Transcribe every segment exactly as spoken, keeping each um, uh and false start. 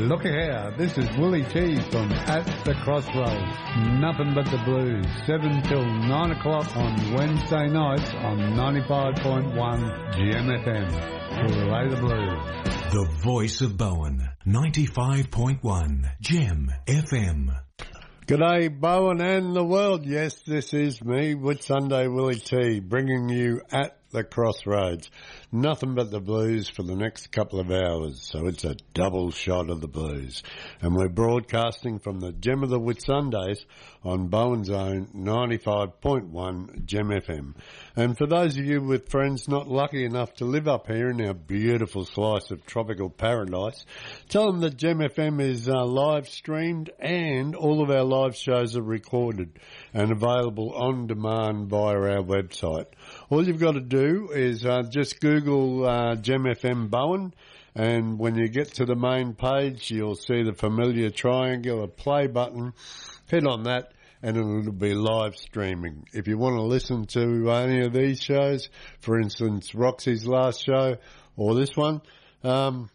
Look here, this is Willie T from At the Crossroads. Nothing but the blues, seven till nine o'clock on Wednesday nights on ninety-five point one G M F M. Play the blues. The voice of Bowen, ninety-five point one G M F M. G'day, Bowen and the world. Yes, this is me, Whitsunday Willie T, bringing you At the Crossroads. Nothing but the blues for the next couple of hours, so it's a double shot of the blues. And we're broadcasting from the Gem of the Whitsundays on Bowen's own ninety-five point one Gem F M. And for those of you with friends not lucky enough to live up here in our beautiful slice of tropical paradise, tell them that Gem F M is uh, live streamed and all of our live shows are recorded and available on demand via our website. All you've got to do is uh, just Google uh, Gem F M Bowen, and when you get to the main page, you'll see the familiar triangular play button. Hit on that, and it'll be live streaming. If you want to listen to any of these shows, for instance, Roxy's last show or this one, um,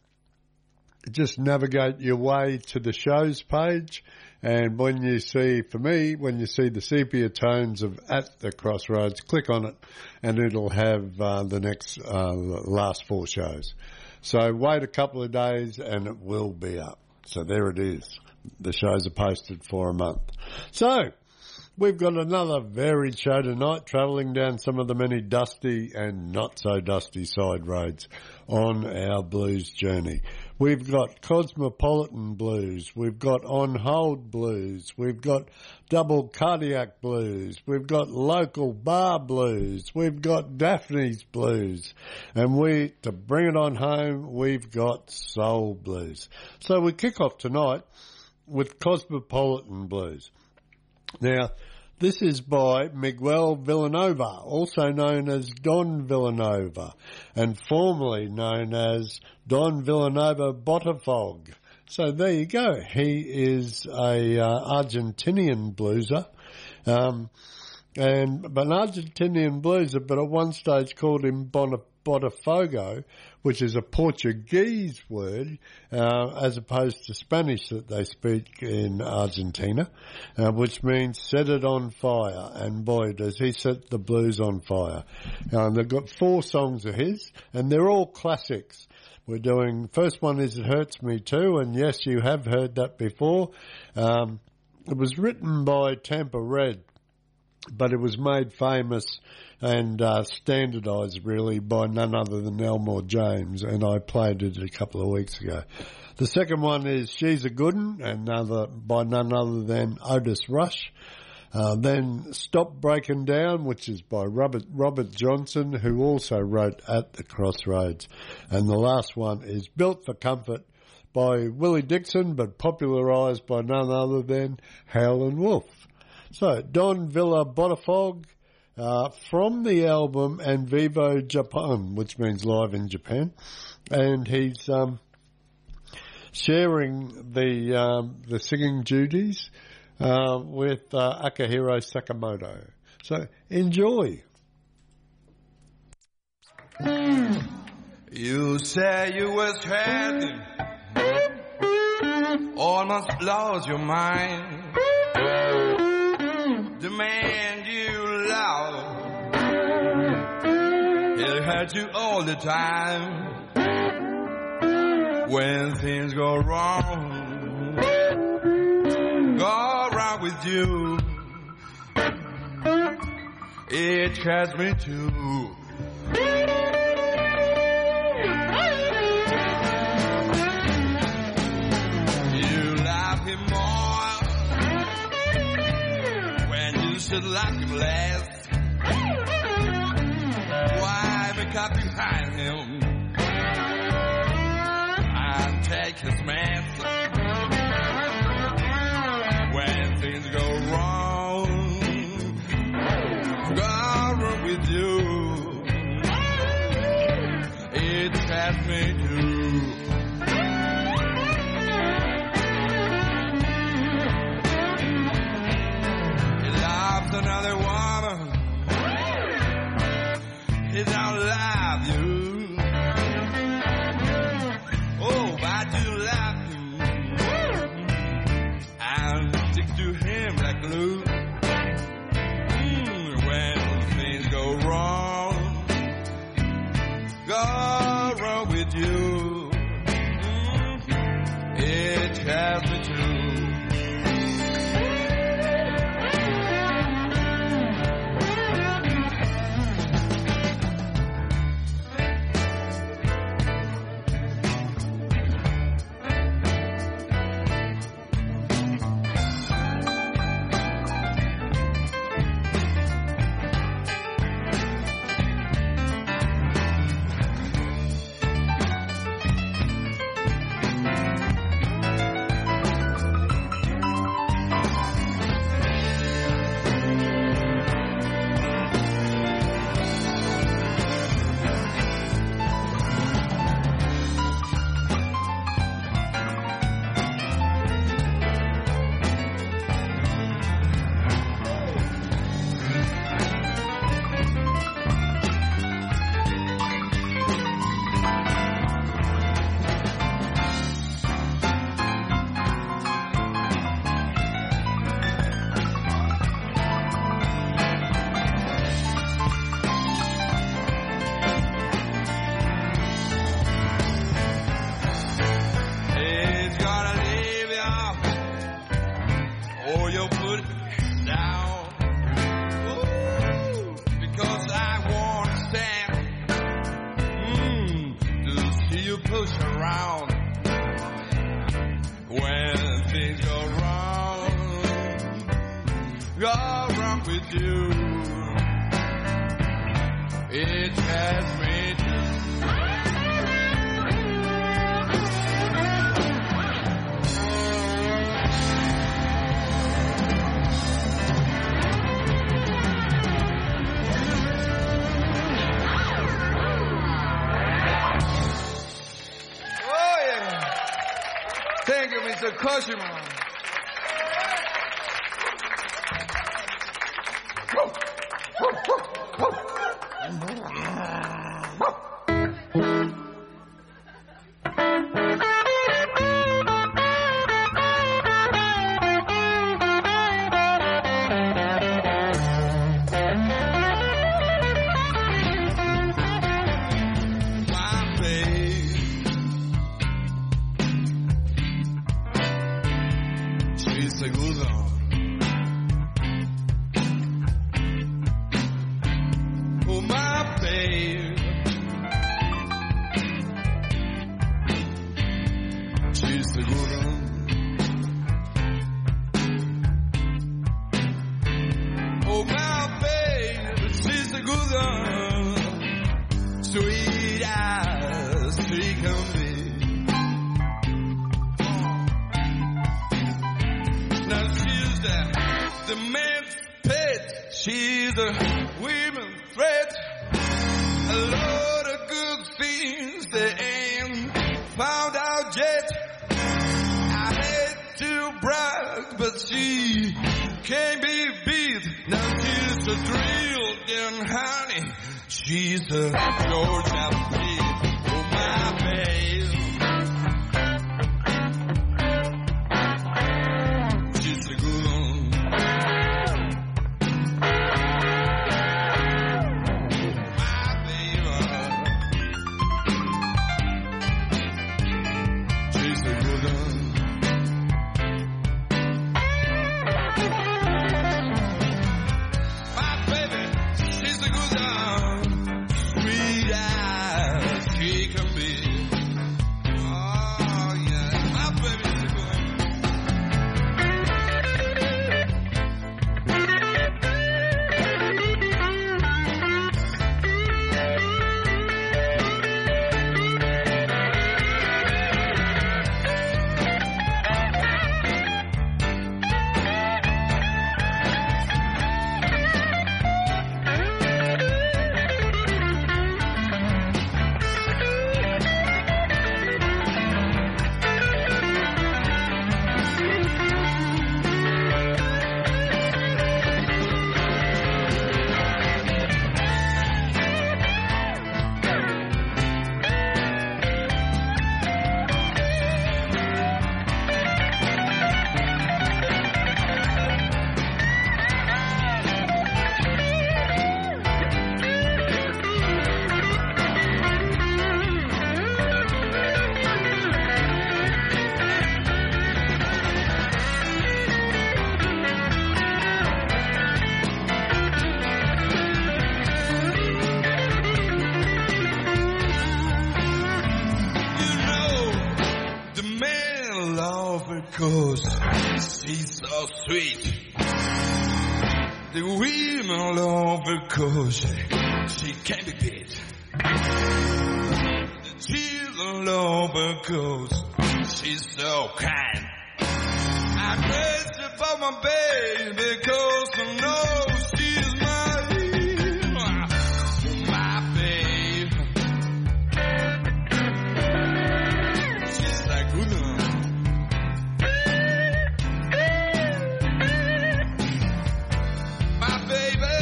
just navigate your way to the shows page. And when you see, for me, when you see the sepia tones of At the Crossroads, click on it and it'll have uh, the next, uh, last four shows. So wait a couple of days and it will be up. So there it is. The shows are posted for a month. So we've got another varied show tonight, travelling down some of the many dusty and not so dusty side roads on our blues journey. We've got Cosmopolitan Blues, we've got On Hold Blues, we've got Double Cardiac Blues, we've got Local Bar Blues, we've got Daphne's Blues, and we, to bring it on home, we've got Soul Blues. So we kick off tonight with Cosmopolitan Blues. Now, this is by Miguel Villanova, also known as Don Villanova, and formerly known as Don Villanova Botafogo. So there you go. He is a uh, Argentinian blueser, um, and an Argentinian blueser, but at one stage called him Bon- Botafogo, which is a Portuguese word, uh, as opposed to Spanish that they speak in Argentina, uh, which means set it on fire. And boy, does he set the blues on fire. Um, they've got four songs of his, and they're all classics. We're doing, first one is It Hurts Me Too, and yes, you have heard that before. Um, it was written by Tampa Red, but it was made famous and uh, standardised really by none other than Elmore James, and I played it a couple of weeks ago. The second one is She's a Good'un, and another, by none other than Otis Rush. Uh, then Stop Breaking Down, which is by Robert, Robert Johnson, who also wrote At the Crossroads. And the last one is Built for Comfort by Willie Dixon, but popularised by none other than Howlin' Wolf. So, Don Villa Botafogo, uh, from the album En Vivo Japan, which means live in Japan. And he's, um, sharing the, um, the singing duties, uh, with, uh, Akihiro Sakamoto. So, enjoy. You say you was hurting, almost lost your mind. The man you love, he'll hurt you all the time. When things go wrong, go wrong with you, it hurts me too. You love him more when you should like him less. Why make up behind him and take his mess? When things go wrong, go wrong with you, it hurts me too. He loves another woman, he don't love you. Oh, but you love him, Mm-hmm. It has me too. Thank you, Mister Koshima. My baby, she's a good one, sweet eyes. because she's so sweet. The women love because she, she can be beat. The children love because she's so kind. I'm crazy about my baby because I know she's my, my babe. She's like good one. My baby.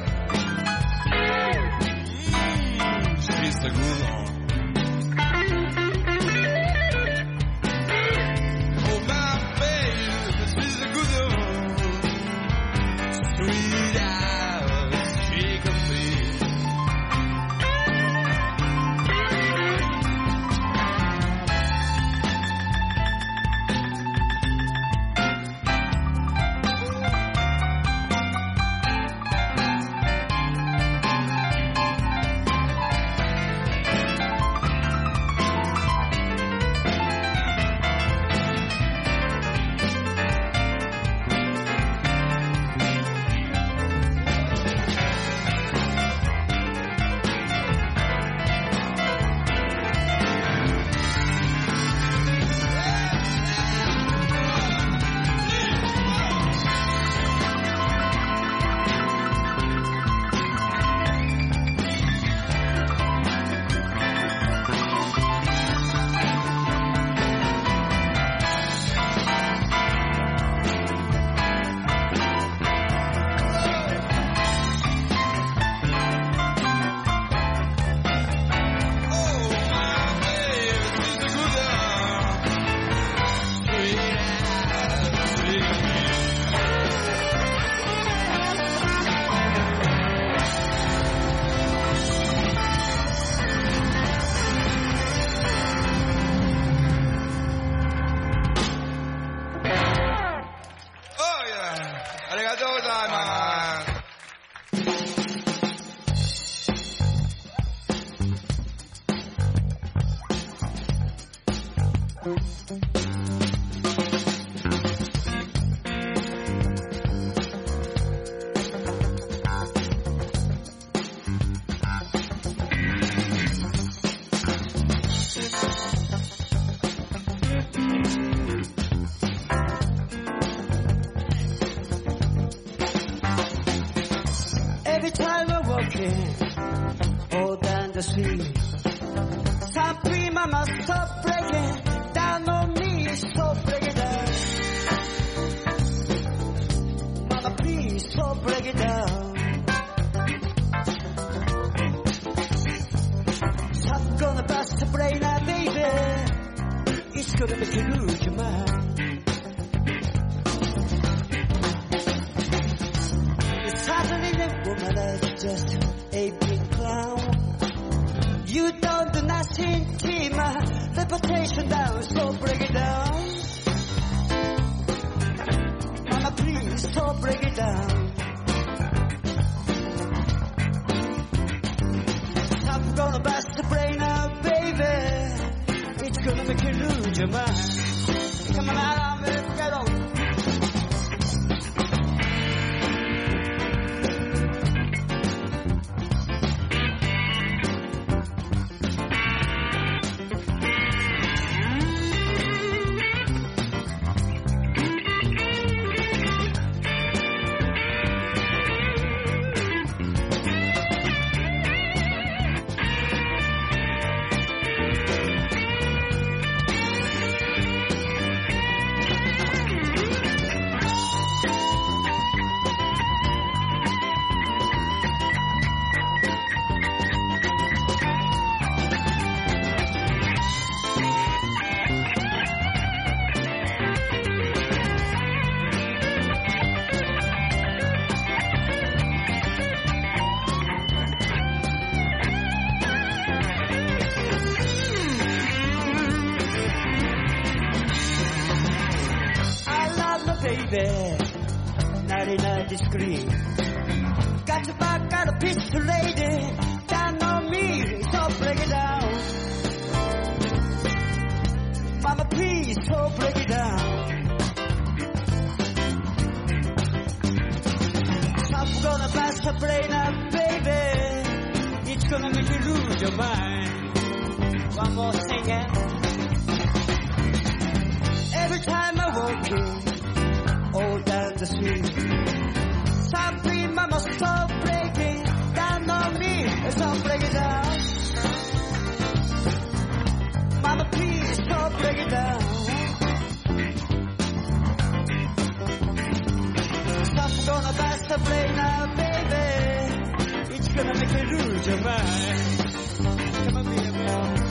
Mm, she's the good one. ninety-nine screen. Got your back, got a pistol lady down on me, so break it down. Mama, please, so break it down. bust a brain out, baby. It's gonna make you lose your mind. One more singing. Every time I walk in, all down the street, something mama stop breaking down on me. Stop breaking down. Mama, please stop breaking down. Stop gonna bust a brain out, baby. It's gonna make you lose your mind. Come on, baby.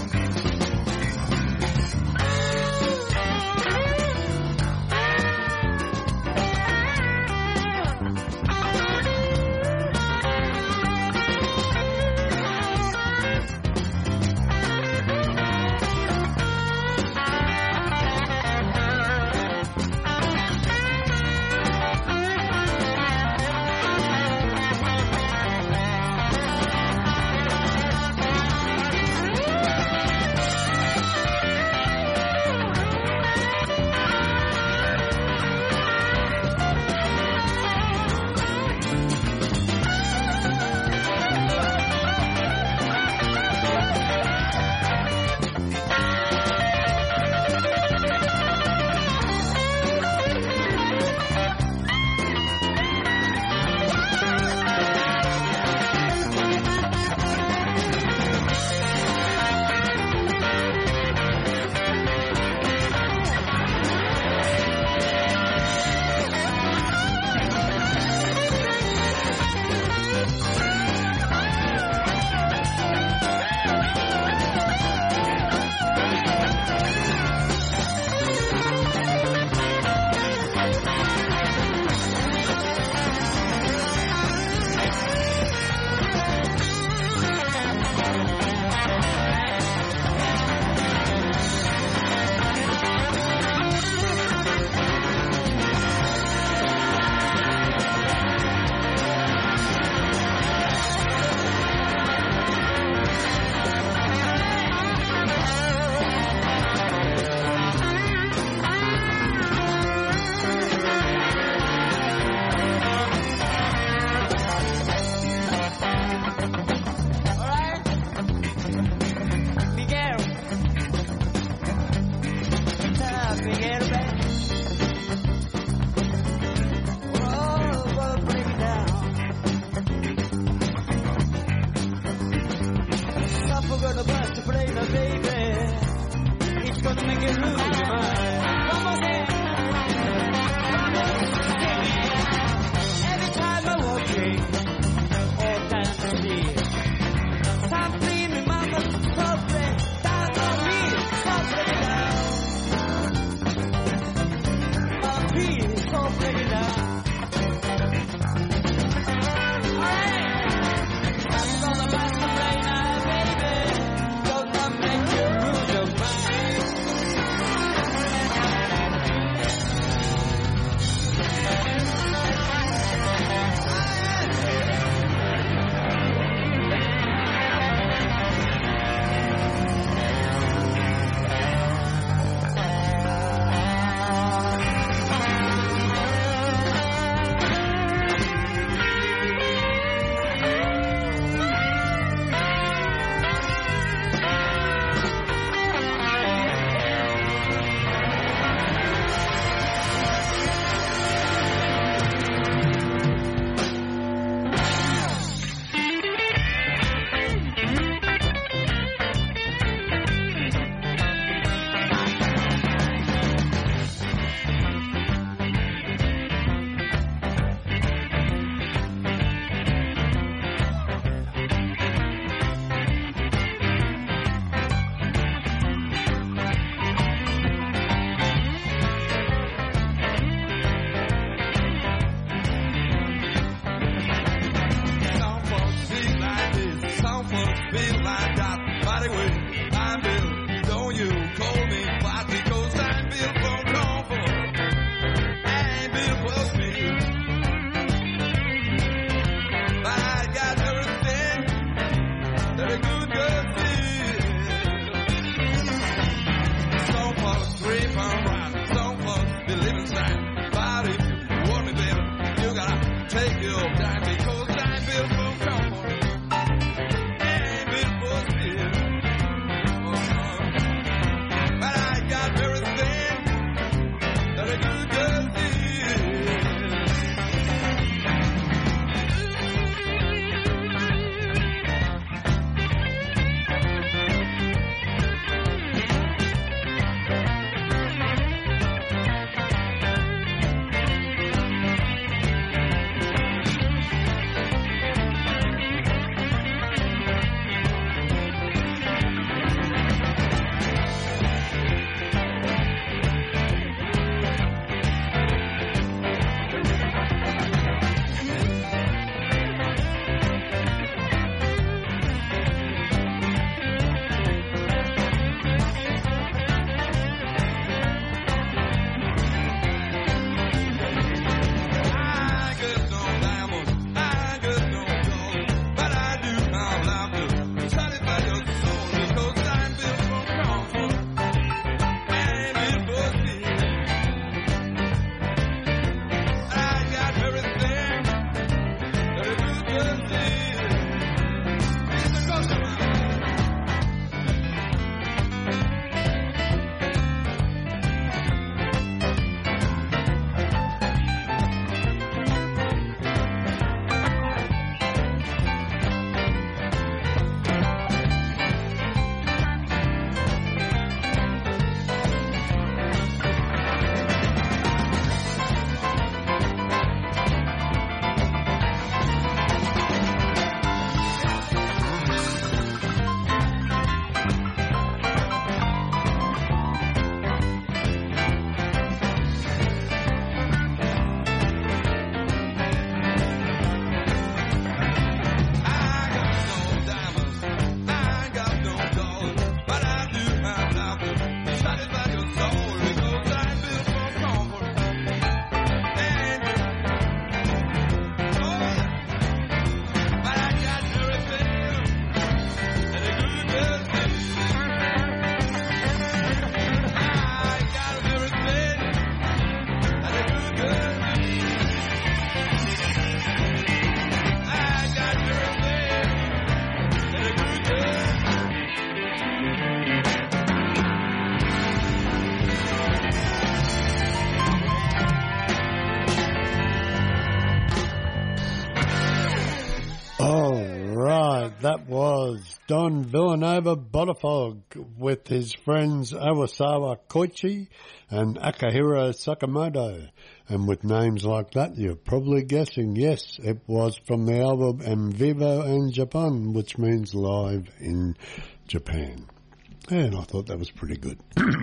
That was Don Villanova Bodafog with his friends Awasawa Koichi and Akihiro Sakamoto. And with names like that, you're probably guessing, yes, it was from the album En Vivo en Japan, which means live in Japan. And I thought that was pretty good.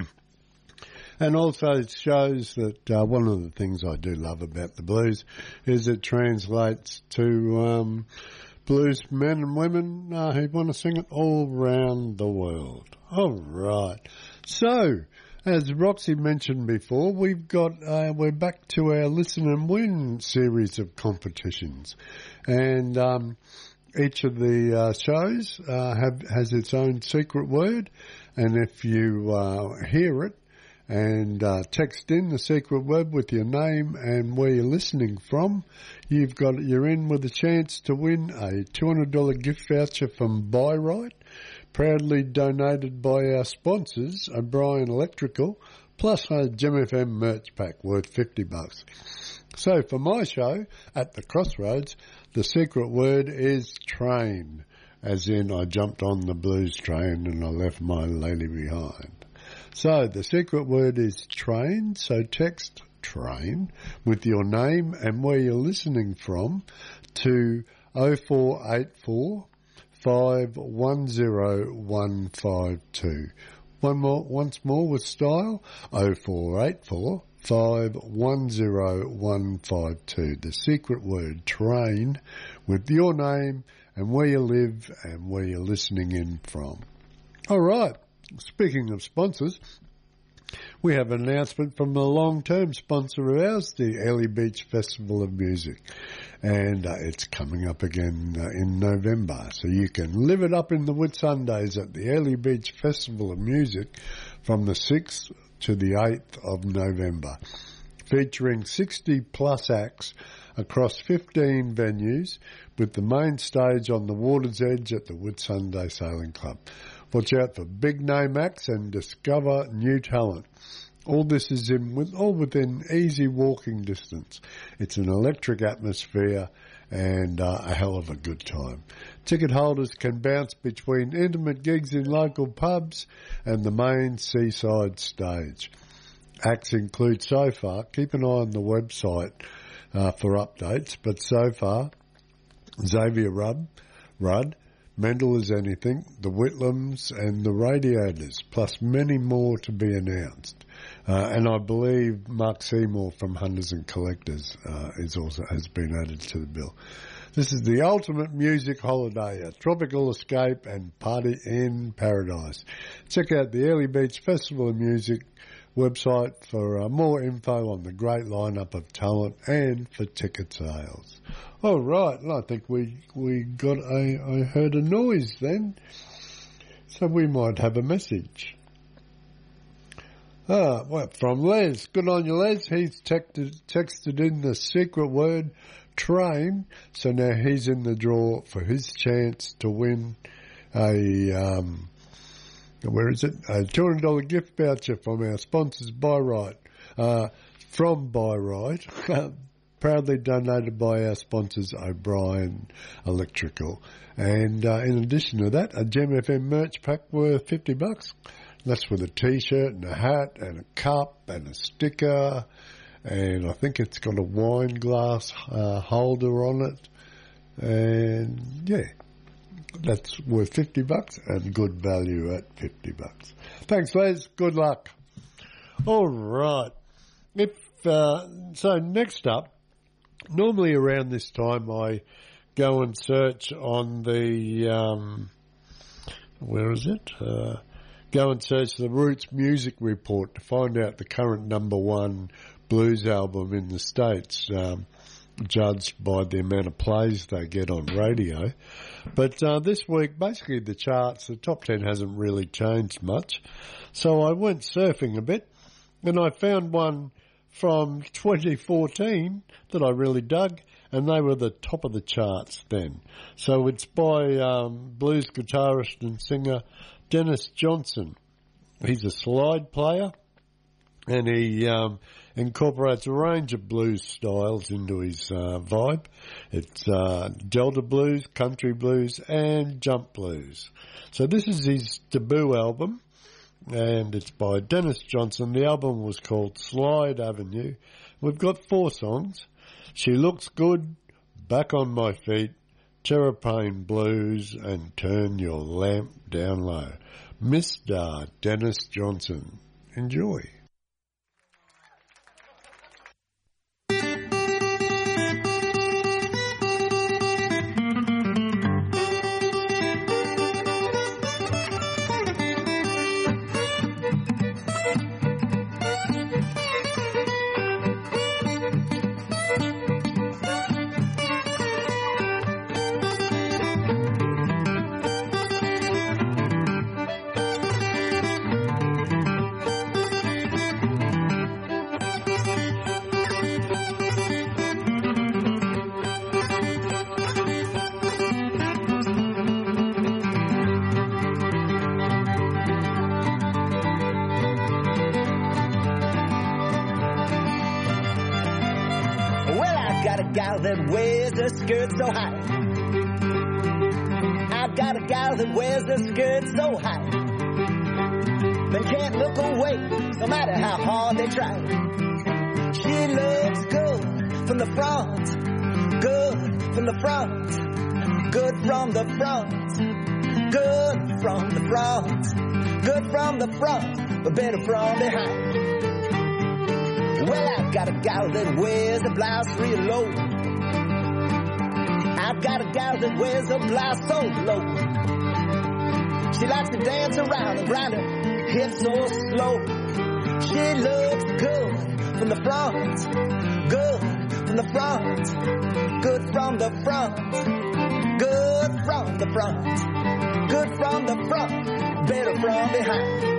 And also it shows that uh, one of the things I do love about the blues is it translates to um, blues men and women uh, who want to sing it all around the world. All right. So, as Roxy mentioned before, we've got uh, we're back to our Listen and Win series of competitions. And um, each of the uh, shows uh, have has its own secret word. And if you uh, hear it, and uh, text in the secret word with your name and where you're listening from, you've got you're in with a chance to win a two hundred dollars gift voucher from Buy Right, proudly donated by our sponsors, O'Brien Electrical, plus a Gem F M merch pack worth fifty bucks. So for my show at the Crossroads, the secret word is train, as in I jumped on the blues train and I left my lady behind. So the secret word is train, so text train with your name and where you're listening from to oh four eight four, five one oh, one five two. One more, once more with style, oh four eight four, five one oh, one five two. The secret word train with your name and where you live and where you're listening in from. All right. Speaking of sponsors, we have an announcement from a long-term sponsor of ours, the Early Beach Festival of Music. And uh, it's coming up again uh, in November. So you can live it up in the Whitsundays at the Early Beach Festival of Music from the sixth to the eighth of November, featuring sixty plus acts across fifteen venues with the main stage on the water's edge at the Whitsunday Sailing Club. Watch out for big name acts and discover new talent. All this is in with all within easy walking distance. It's an electric atmosphere and uh, a hell of a good time. Ticket holders can bounce between intimate gigs in local pubs and the main seaside stage. Acts include so far, keep an eye on the website uh, for updates, but so far, Xavier Rudd, Rudd, Mendel Is Anything, the Whitlams and the Radiators, plus many more to be announced. Uh, and I believe Mark Seymour from Hunters and Collectors uh, is also has been added to the bill. This is the ultimate music holiday, a tropical escape and party in paradise. Check out the Early Beach Festival of Music website for uh, more info on the great lineup of talent and for ticket sales. All right, and I think we we got a I heard a noise then, so we might have a message. Ah, well, from Les. Good on you, Les. He's texted, texted in the secret word train, so now he's in the draw for his chance to win a um, where is it? A two hundred dollars gift voucher from our sponsors, Buy Right, uh, from Buy Right. Proudly donated by our sponsors, O'Brien Electrical. And uh, in addition to that, a Gem F M merch pack worth fifty bucks. That's with a T-shirt and a hat and a cup and a sticker. And I think it's got a wine glass uh, holder on it. And, yeah, that's worth fifty bucks and good value at fifty bucks. Thanks, Les. Good luck. All right. If uh, so next up, normally around this time I go and search on the, um, where is it? Uh, go and search the Roots Music Report to find out the current number one blues album in the States, um, judged by the amount of plays they get on radio. But uh, this week, basically the charts, the top ten hasn't really changed much. So I went surfing a bit and I found one from twenty fourteen that I really dug, and they were the top of the charts then. So it's by um, blues guitarist and singer Dennis Johnson. He's a slide player, and he um, incorporates a range of blues styles into his uh, vibe. It's uh, Delta blues, country blues, and jump blues. So this is his debut album, and it's by Dennis Johnson. The album was called Slide Avenue. We've got four songs: She Looks Good, Back on My Feet, Terrapane Blues, and Turn Your Lamp Down Low. Mister Dennis Johnson. Enjoy. That wears her skirt so high. I've got a gal that wears her skirt so high, but can't look away no matter how hard they try. She looks good from the front, good from the front, good from the front, good from the front, good from the front, but better from behind. Well, I've got a gal that wears a blouse real low. I've got a gal that wears a blouse so low. She likes to dance around and grind her hips so slow. She looks good from the front, good from the front, good from the front, good from the front, good from the front, better from behind.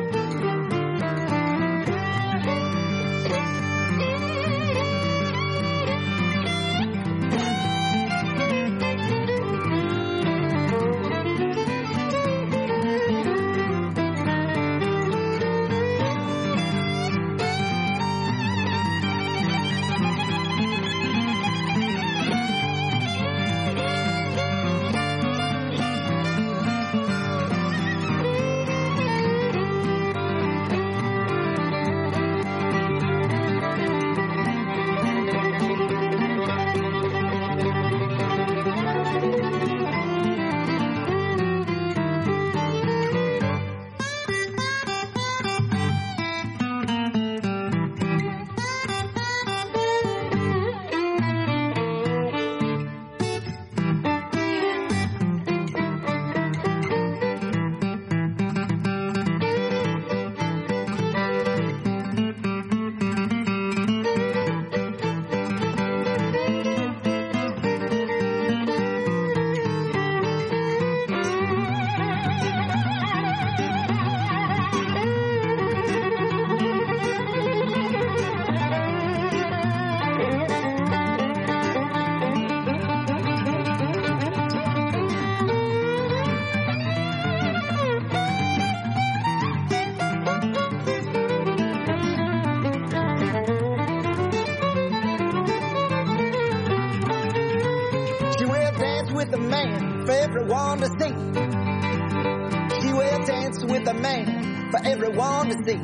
With a man for everyone to see. She will dance with a man for everyone to see.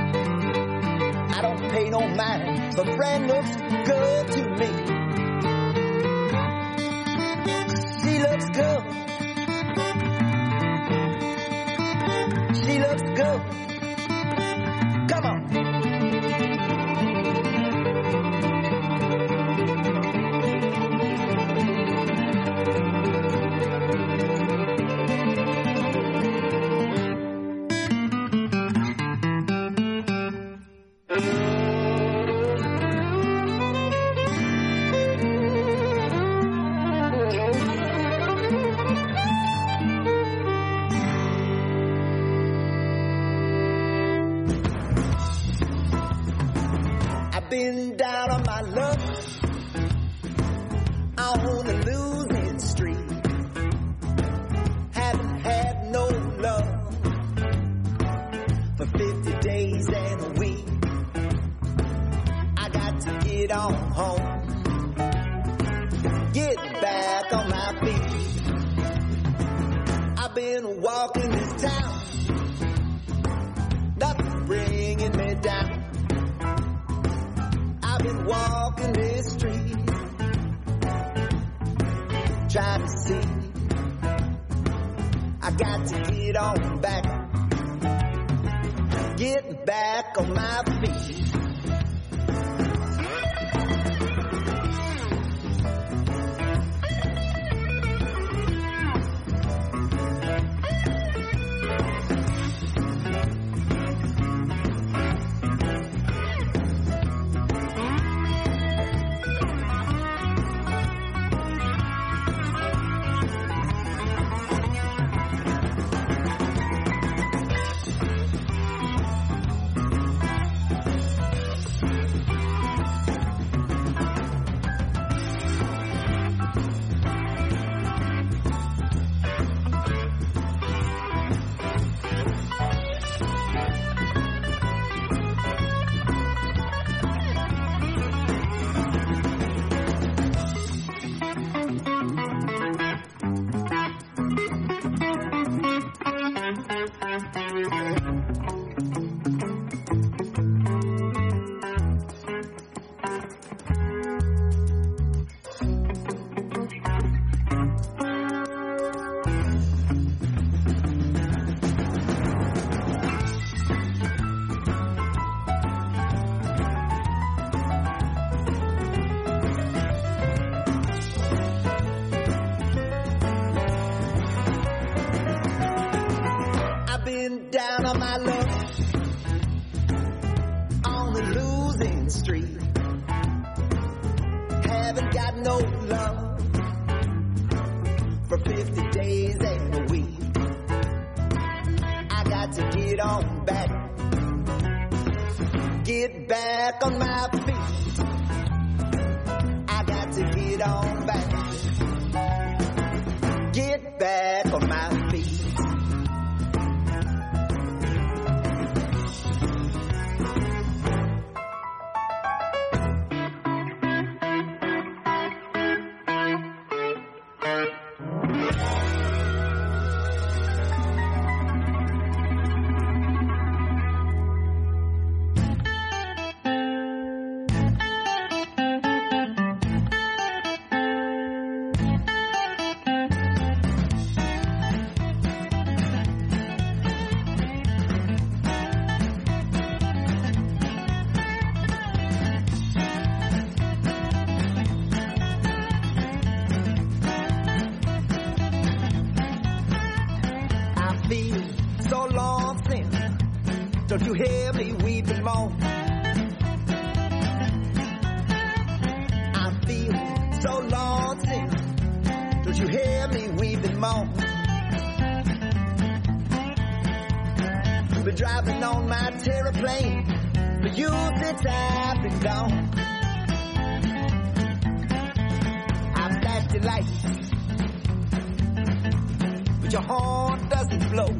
I don't pay no mind, but friend looks good to me. She looks good. She looks good. Come on. Been down on my luck on the losing street. Haven't had no love for fifty days and a week. get on home. Get back on my feet. I've been walking this town, nothing's bringing me down. I've been walking this street, trying to see. I got to get on back, get back on my feet. Down on my luck, on the losing street. Haven't got no love for fifty days and a week. I got to get on back, get back on my feet. I got to get on back, get back on my feet. Don't you hear me weeping more? I feel so lonesome. Don't you hear me weeping more? I've been driving on my terraplane for you since I've been gone. I flashed your lights, but your horn doesn't blow.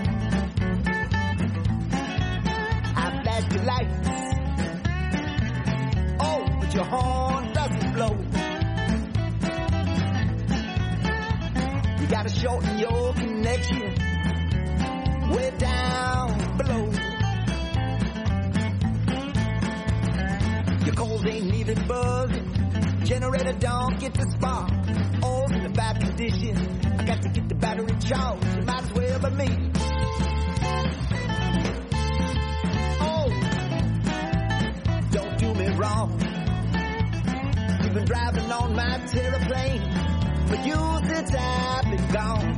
Your lights, oh, but your horn doesn't blow. You gotta shorten your connection way down below. Your coals ain't even buzzing, generator don't get the spark. All's in the bad condition, I got to get the battery charged. You might as well be me. Wrong. You've been driving on my terraplane for you since I've been gone.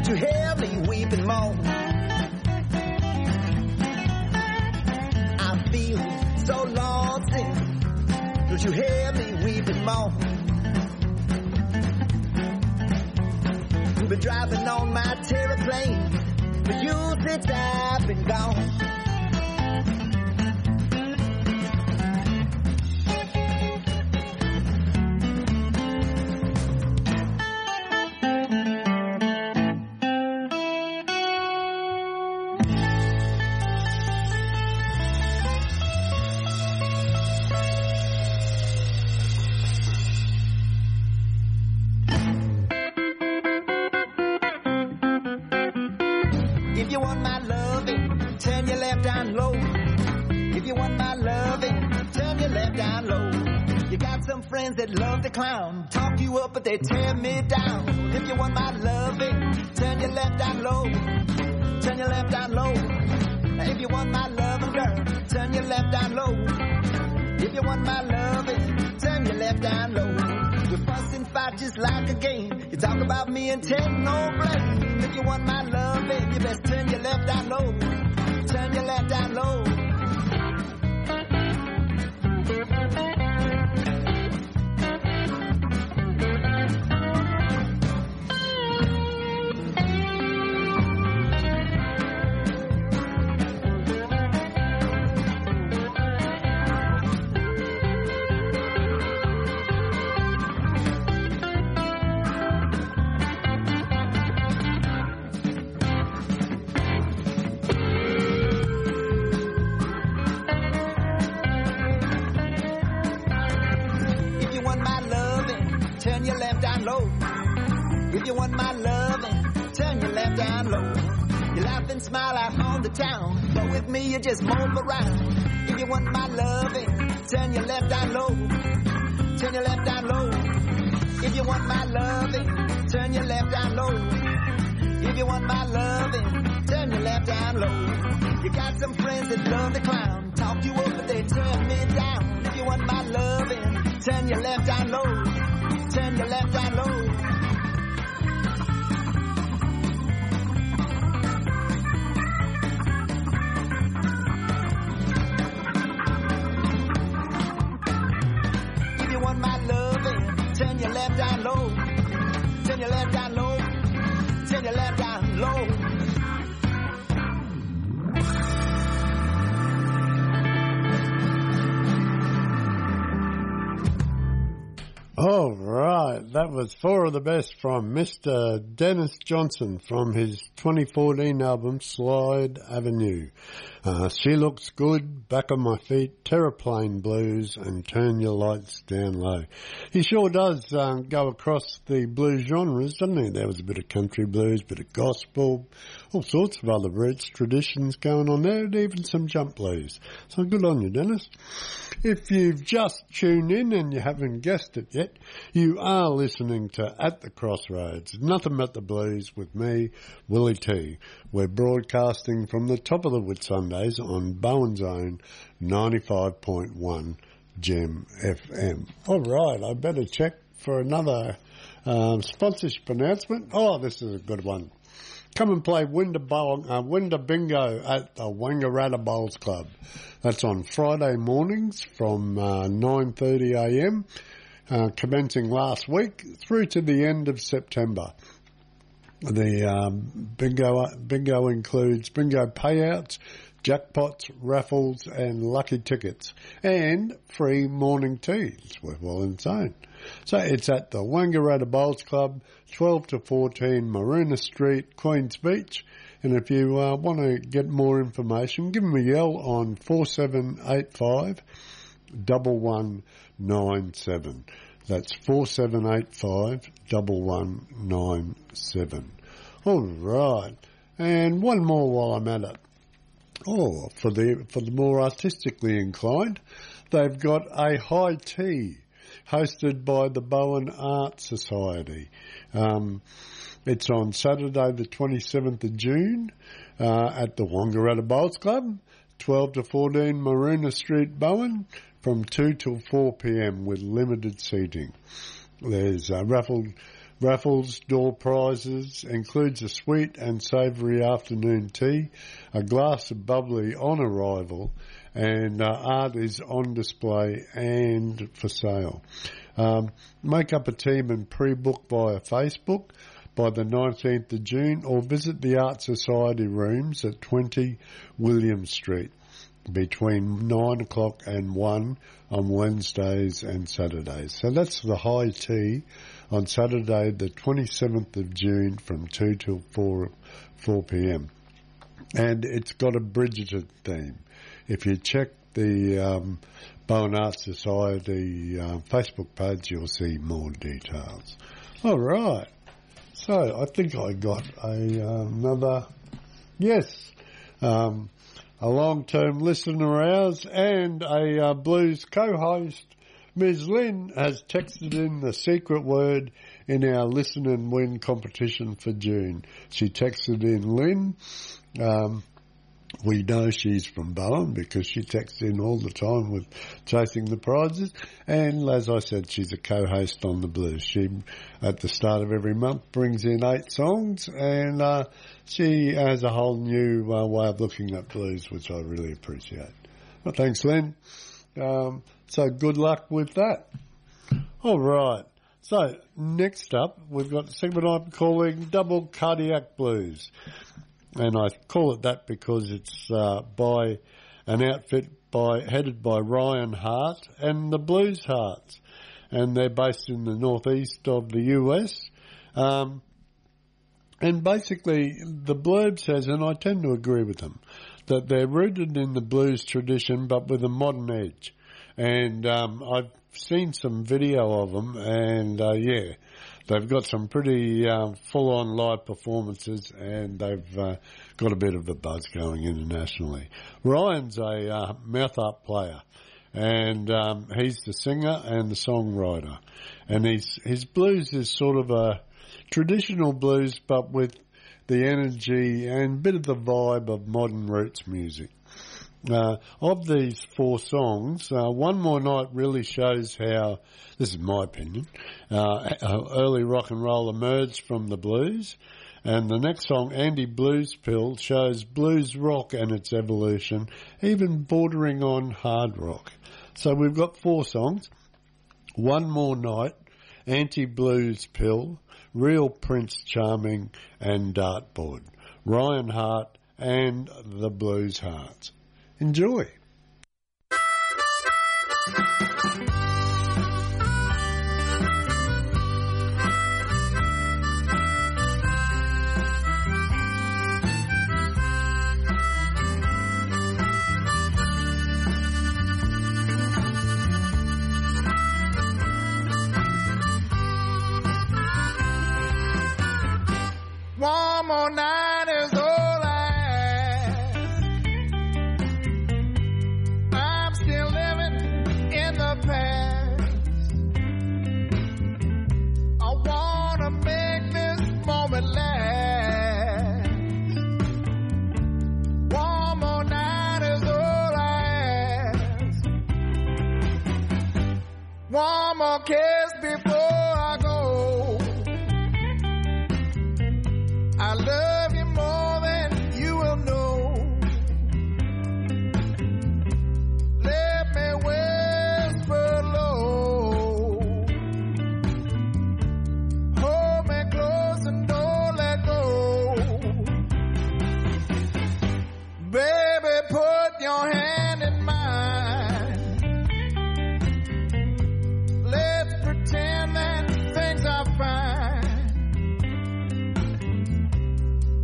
Don't you hear me weep and moan? I feel so lost in. Don't you hear me weep and moan? You've been driving on my terraplane for you since I've been gone. If you want my loving, turn your left down low. If you want my loving, turn your left down low. You got some friends that love to clown, talk you up but they tear me down. If you want my loving, turn your left down low. Turn your left down low. If you want my loving, girl, turn your left down low. If you want my loving, turn your left down low. We fuss and fight just like a game. You talk about me and take no blame. If you want my loving, you best turn your left down low. Turn your left down low. If you want my loving, turn your left down low. You laugh and smile out on the town, but with me you just mope around. If you want my loving, turn your left down low. Turn your left down low. If you want my loving, turn your left down low. If you want my loving, turn your left down low. You got some friends that love to clown, talk you up but they turn me down. If you want my loving, turn your left down low. Turn your left down low. If you want my loving, turn your left down low. Turn your left down low. Turn your left down low. All right, that was four of the best from Mister Dennis Johnson from his twenty fourteen album Slide Avenue. Uh, She Looks Good, Back on My Feet, Terraplane Blues, and Turn Your Lights Down Low. He sure does um, go across the blues genres, doesn't he? There was a bit of country blues, bit of gospel, all sorts of other roots, traditions going on there, and even some jump blues. So good on you, Dennis. If you've just tuned in and you haven't guessed it yet, you are listening to At the Crossroads, Nothing But the Blues with me, Willie T. We're broadcasting from the top of the Whitsundays on Bowen's Own ninety-five point one Gem F M. All right, I better check for another um, sponsorship announcement. Oh, this is a good one. Come and play Winter, Bowl, uh, Winter Bingo at the Wangaratta Bowls Club. That's on Friday mornings from uh, nine thirty a m, uh, commencing last week through to the end of September. The um, bingo bingo includes bingo payouts, jackpots, raffles, and lucky tickets, and free morning tea. It's worthwhile in its own. So it's at the Wangaratta Bowls Club, twelve to fourteen Marina Street, Queens Beach. And if you uh, want to get more information, give them a yell on four seven eight five, one one nine seven. That's four seven eight five, one one nine seven. All right. And one more while I'm at it. Oh, for the for the more artistically inclined, they've got a high tea hosted by the Bowen Art Society. Um, it's on Saturday the twenty-seventh of June uh, at the Wangaratta Bowls Club, twelve to fourteen Marina Street, Bowen, from two till four p m with limited seating. There's uh, raffle raffles, door prizes, includes a sweet and savoury afternoon tea, a glass of bubbly on arrival, and uh, art is on display and for sale. Um, make up a team and pre-book via Facebook by the nineteenth of June, or visit the Art Society rooms at twenty William Street between nine o'clock and one on Wednesdays and Saturdays. So that's the high tea on Saturday the twenty-seventh of June from two till four p.m. And it's got a Bridgerton theme. If you check the um, Bowen Art Society uh, Facebook page, you'll see more details. All right. So I think I got a, uh, another, yes, um, a long-term listener of ours and a uh, blues co-host, Miz Lynn, has texted in the secret word in our Listen and Win competition for June. She texted in Lynn. Um, we know she's from Bowen because she texts in all the time with chasing the prizes. And as I said, she's a co-host on the blues. She, at the start of every month, brings in eight songs, and uh, she has a whole new uh, way of looking at blues, which I really appreciate. Well, thanks, Lynn. Um, so good luck with that. All right. So next up, we've got a segment I'm calling Double Cardiac Blues. And I call it that because it's uh, by an outfit by headed by Ryan Hart and the Blues Hearts. And they're based in the northeast of the U S. Um, and basically, the blurb says, and I tend to agree with them, that they're rooted in the blues tradition but with a modern edge. And um, I've seen some video of them, and uh, yeah, they've got some pretty um, full-on live performances, and they've uh, got a bit of a buzz going internationally. Ryan's a uh, mouth harp player, and um, he's the singer and the songwriter. And he's, his blues is sort of a traditional blues, but with the energy and bit of the vibe of modern roots music. Uh, of these four songs, uh, One More Night really shows how, this is my opinion, uh, early rock and roll emerged from the blues. And the next song, Andy Blues Pill, shows blues rock and its evolution, even bordering on hard rock. So we've got four songs: One More Night, Anti-Blues Pill, Real Prince Charming, and Dartboard. Ryan Hart and the Blues Hearts. Enjoy. One more night is all I ask. I'm still living in the past. I wanna make this moment last. One more night is all I ask. One more kiss before I go. I love you more than you will know. Let me whisper low. Hold me close and don't let go. Baby, put your hand in mine. Let's pretend that things are fine.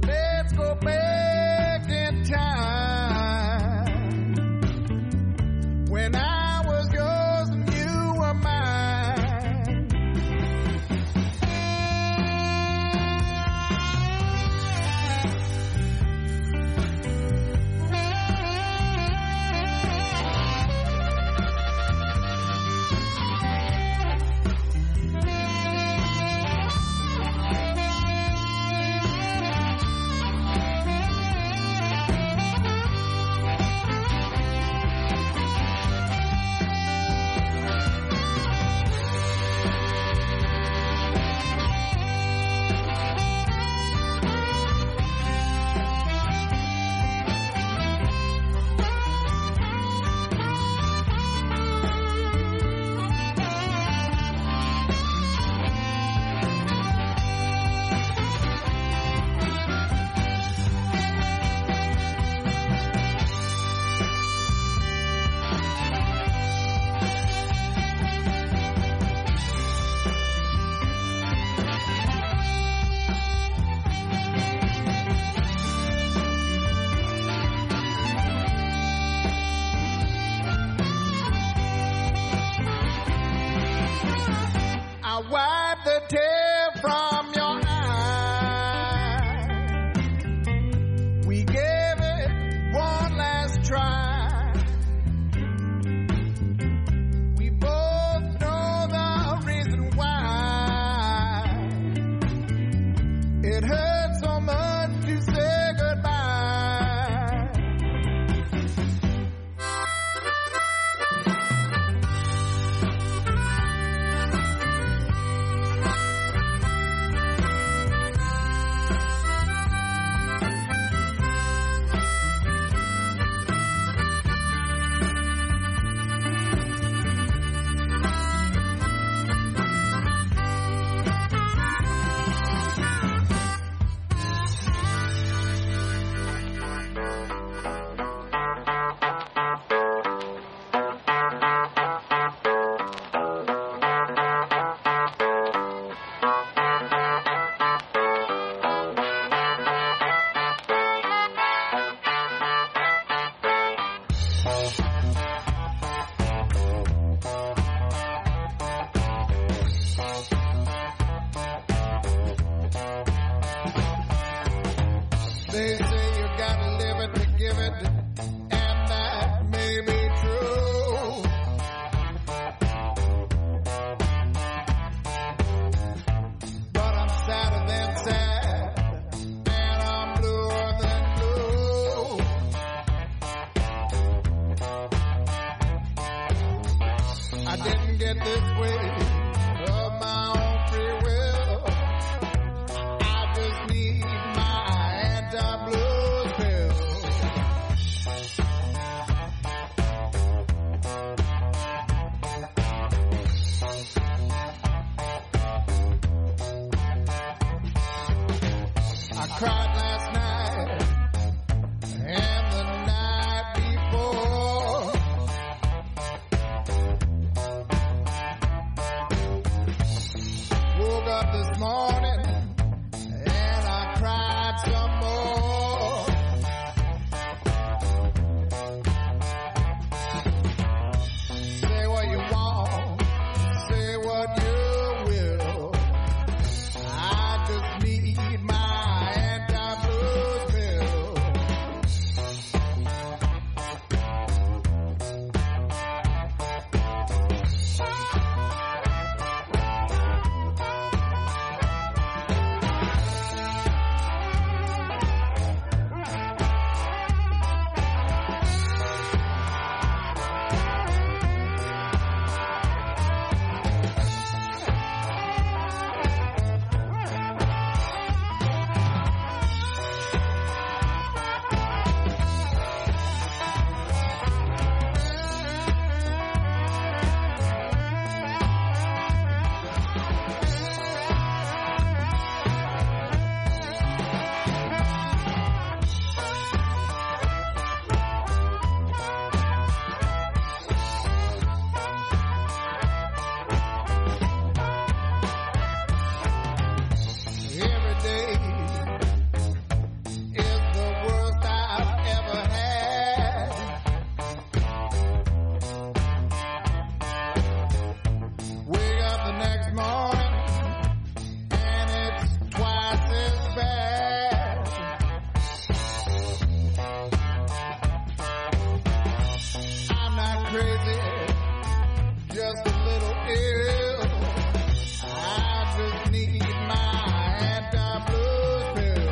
I wipe the tear from your eye. We gave it one last try. We both know the reason why. It hurts so much to say goodbye. They say you gotta live it to give it, and that may be true. But I'm sadder than sad, and I'm bluer than blue. I didn't get this way of my own free will. I just need my anti-blues pill. I cried last night and the night before. Woke up this morning and I cried some more. Say what you want, say what you will. I just need my anti-blues pill. Every day is the worst I've ever had. Wake up the next morning and it's twice as bad. I'm not crazy, just a little ill. I just need my anti-blues pill.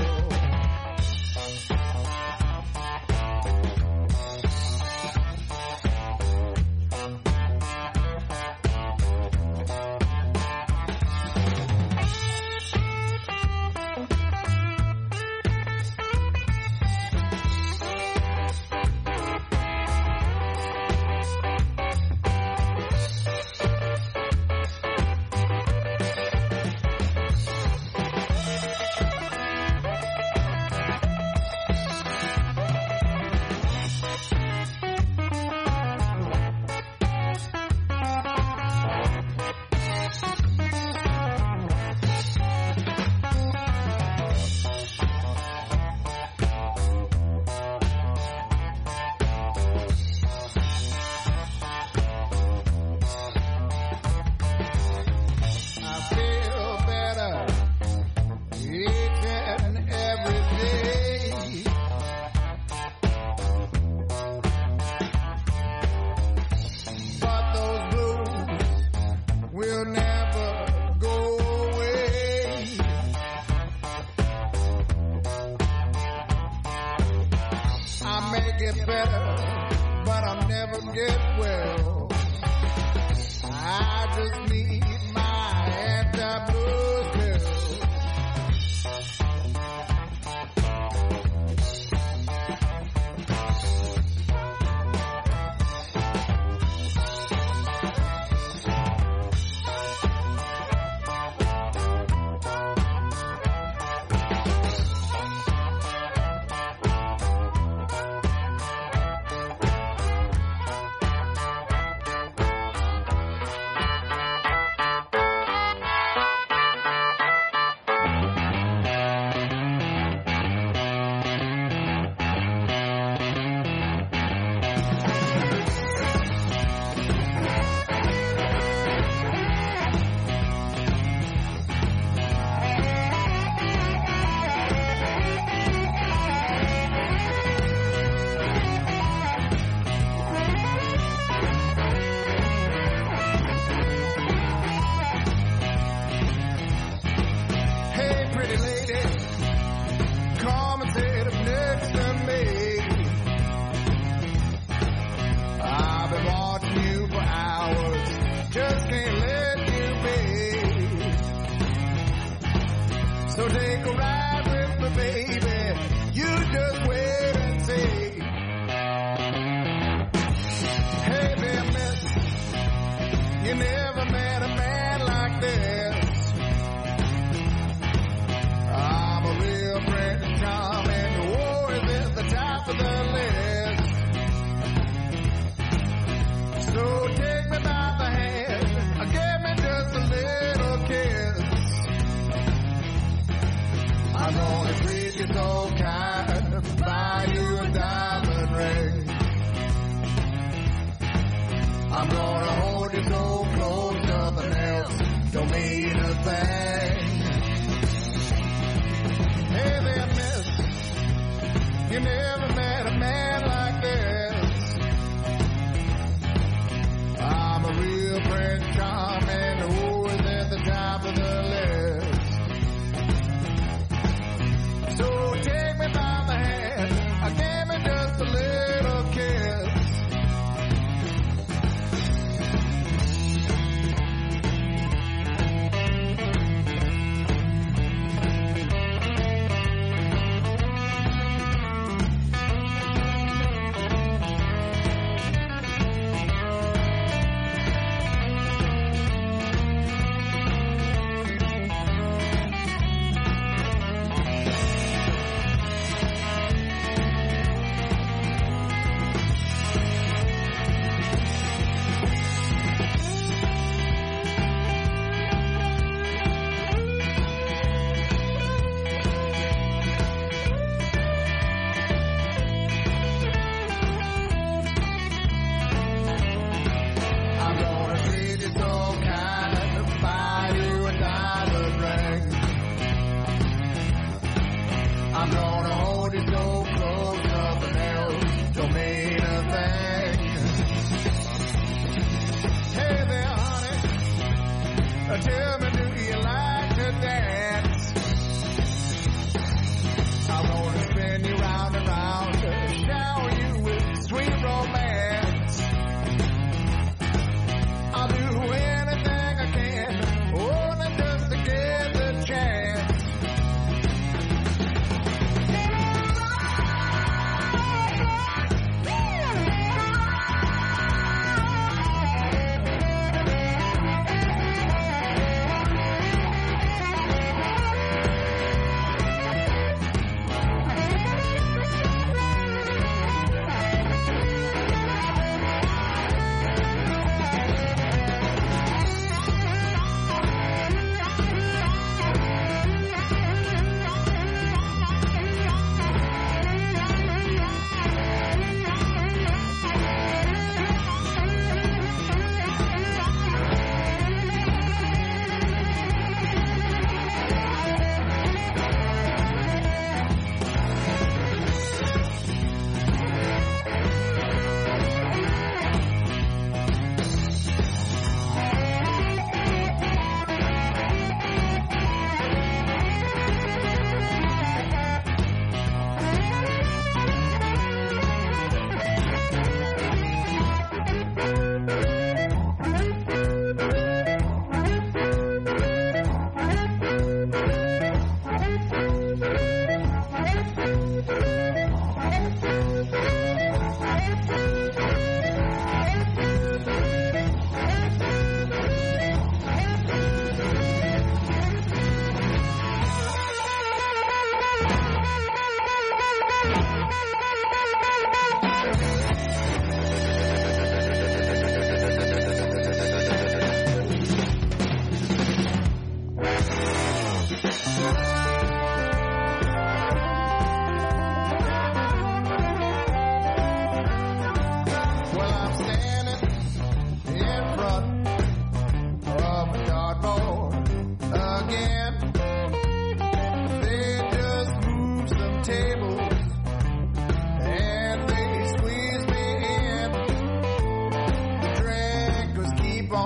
just need my anti-blues pill.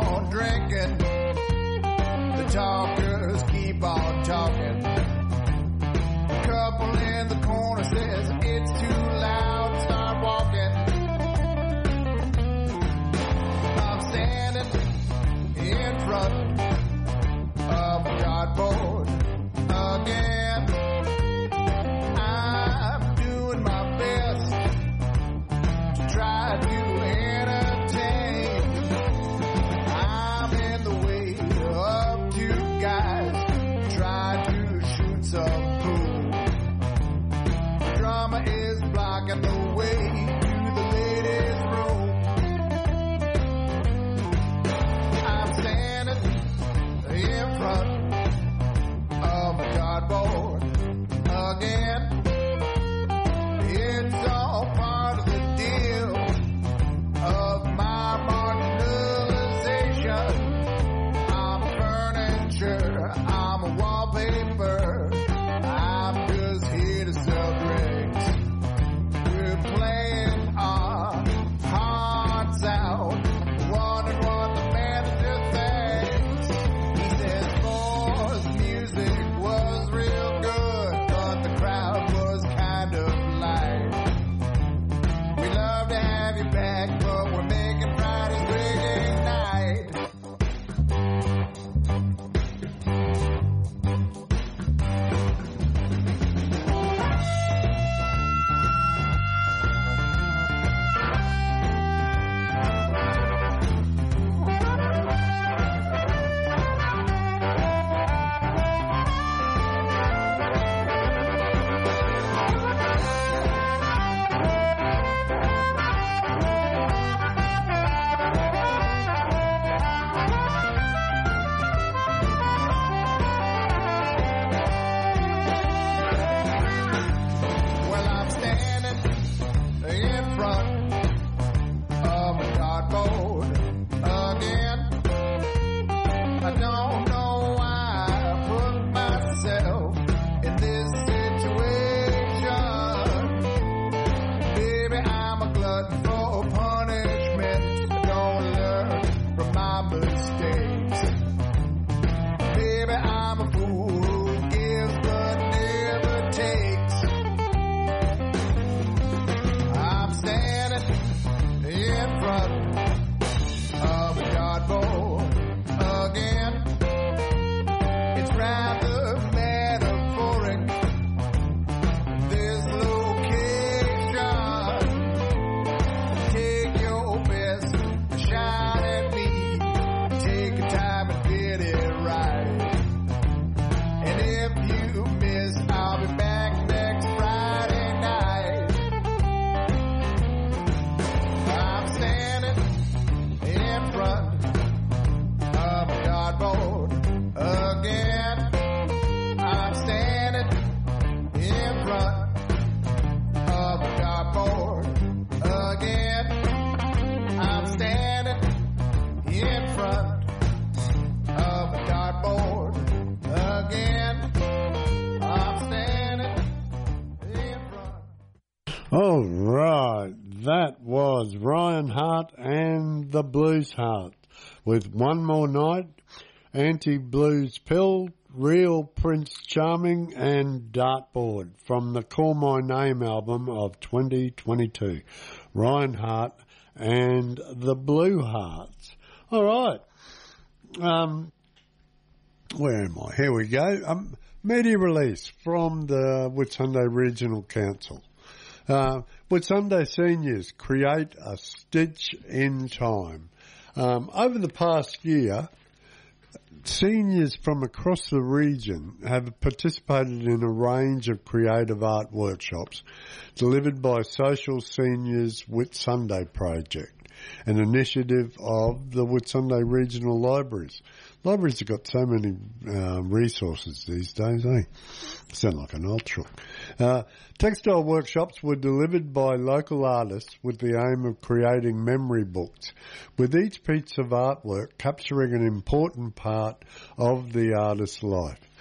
on drinking. The talkers keep on talking. A couple in the corner says it's too loud, start walking. I'm standing in front of a cardboard again. I'm doing my best to try to entertain. I'm in the way of two guys trying to shoot some pool. The drama is blocking the way to the ladies' room. I'm standing in front of a cardboard again. It's all part of the deal of my marginalization. I'm a furniture, I'm a wallpaper, I'm just here to sell drinks. We're playing our hearts out, wondering what the manager thinks. He says Moore's music was real good, but the crowd was kind of light. We love to have you back, but we're making Friday's drinking night. Well, I'm standing in front of a cardboard again. I don't know why I put myself in this situation. Baby, I'm a glutton for punishment. I don't learn from my mistakes. Baby, I'm a fool who gives but never takes. I'm standing in front of a cardboard again. It's rather metaphoric, this location. Take your best shot at me. Take your time and get it right. And if you miss, I'll be back next Friday night. I'm standing in front of a cardboard again. I'm standing in front of a cardboard again. I'm standing in front of a cardboard again. I'm standing in front. All right, that was Ryan Hart and the Blues Heart with One More Night, Anti-Blues Pill, Real Prince Charming and Dartboard from the Call My Name album of twenty twenty-two. Ryan Hart and the Blue Hearts. All right. Um, where am I? Here we go. Um, media release from the Whitsunday Regional Council. Uh, Whitsunday seniors create a stitch in time. Um, over the past year, seniors from across the region have participated in a range of creative art workshops delivered by Social Seniors Whitsunday Project, an initiative of the Whitsunday Regional Libraries. Libraries have got so many uh, resources these days, eh? Sound like an old truck. Uh, textile workshops were delivered by local artists with the aim of creating memory books, with each piece of artwork capturing an important part of the artist's life.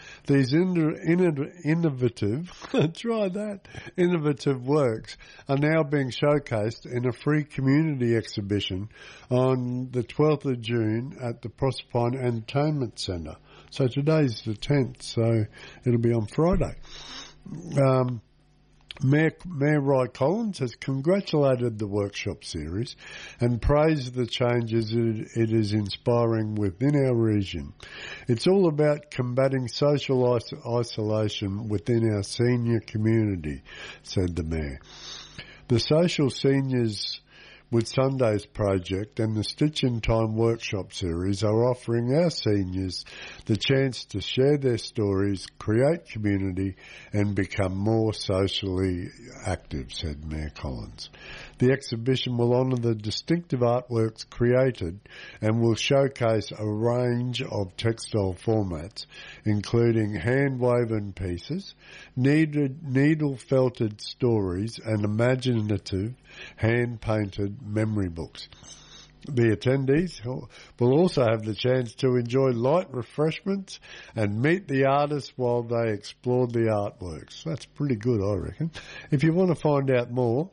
These inno- inno- innovative, try that, innovative works are now being showcased in a free community exhibition on the twelfth of June at the Proserpine Entertainment Centre. So today's the tenth, so it'll be on Friday. Um, Mayor, Mayor Roy Collins has congratulated the workshop series and praised the changes it, it is inspiring within our region. It's all about combating social is- isolation within our senior community, said the Mayor. The Social Seniors with Sundays project and the Stitch in Time workshop series are offering our seniors the chance to share their stories, create community and become more socially active, said Mayor Collins. The exhibition will honour the distinctive artworks created and will showcase a range of textile formats, including hand-woven pieces, needed, needle-felted stories and imaginative hand-painted memory books. The attendees will also have the chance to enjoy light refreshments and meet the artists while they explore the artworks. That's pretty good, I reckon. If you want to find out more,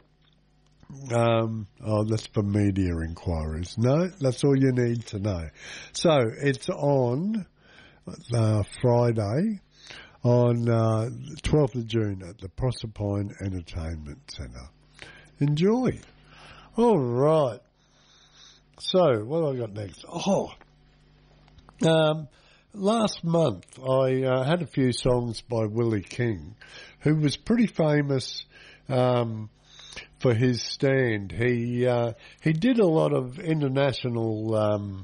um, oh, that's for media inquiries. No, that's all you need to know. So it's on uh, Friday, on uh, twelfth of June at the Proserpine Entertainment Centre. Enjoy. All right. So, what have I got next? Oh, um, last month I uh, had a few songs by Willie King, who was pretty famous um, for his stand. He uh, he did a lot of international um,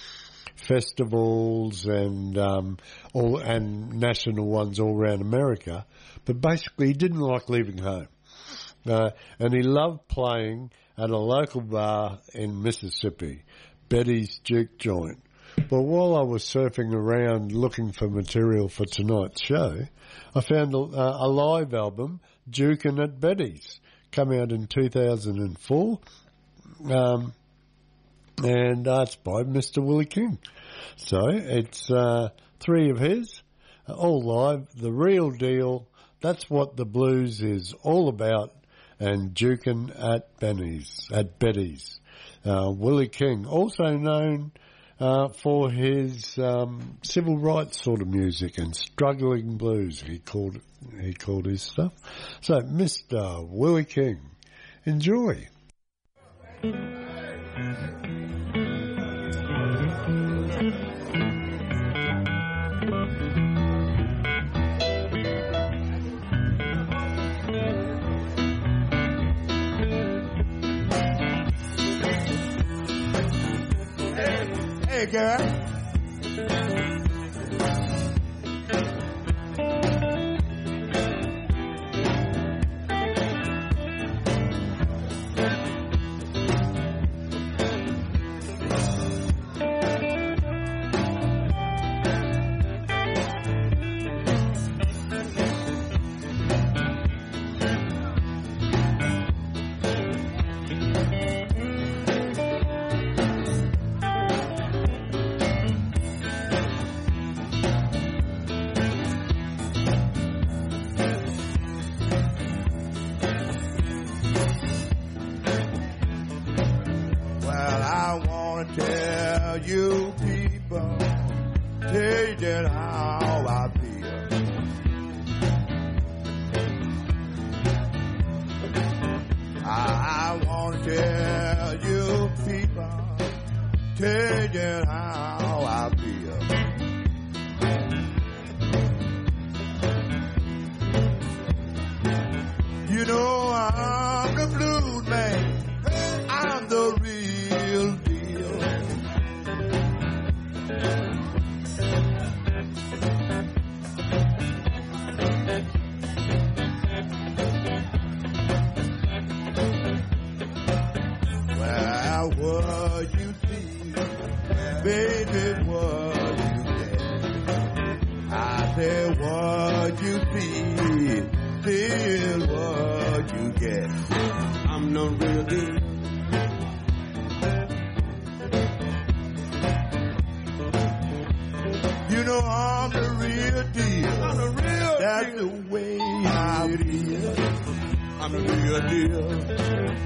festivals and um, all and national ones all around America, but basically he didn't like leaving home. Uh, and he loved playing at a local bar in Mississippi, Betty's Juke Joint. But while I was surfing around looking for material for tonight's show, I found a, a live album, Jukin' at Betty's, come out in two thousand four, um, and uh, it's by Mister Willie King. So it's uh, three of his, all live, the real deal. That's what the blues is all about. And Jukin' at Benny's, at Betty's. Uh, Willie King, also known uh, for his um, civil rights sort of music and struggling blues, he called he called his stuff. So, Mister Willie King, enjoy. Hey, girl. You people, tell you how I feel. I want to tell you people, tell you how I feel. You know I'm the blues man, I'm the real deal. Well, what you see, baby, what you get. I said what you see, still what you get. I'm no real deal. You know I'm the real real deal. I'm the real That's deal. The way I feel. I'm the real deal.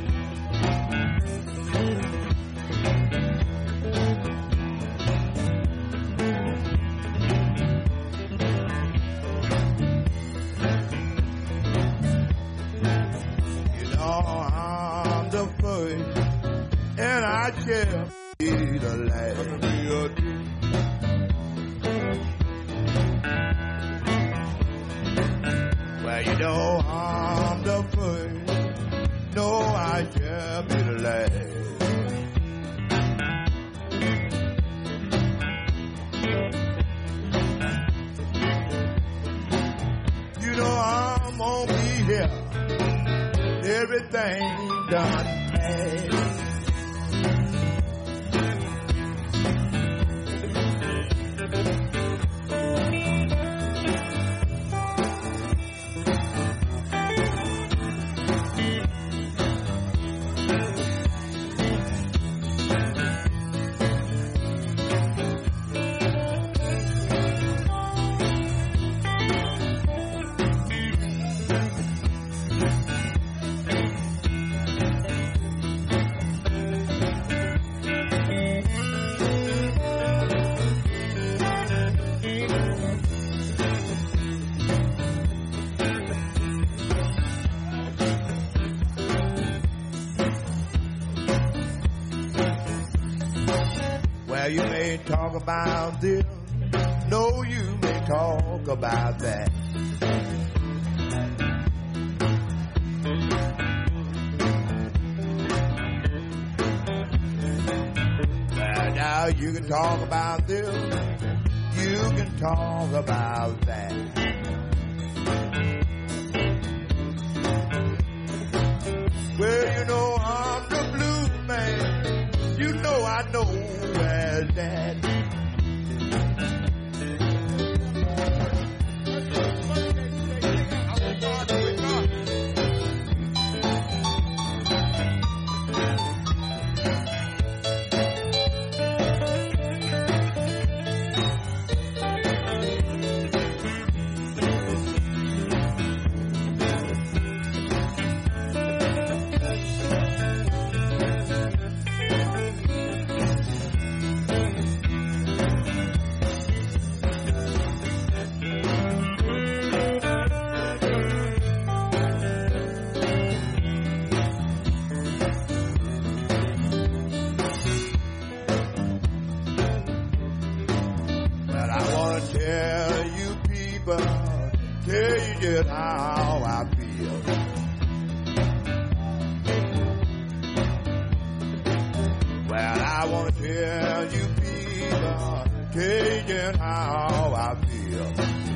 And I shall be the last. Well, you know I'm the first. No, I shall be the last. You know I'm gonna be here. Everything done bad. You may talk about this, no, you may talk about that. Well, now you can talk about this, you can talk about that. Well, you know I'm the blues man, you know I know where's that. How I feel. Well, I want to tell you people, changing how I feel.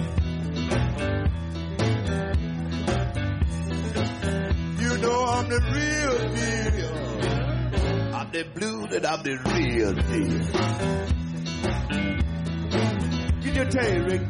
You know I'm the real deal. I'm the blues and I'm the real deal. Get your tail, Rick.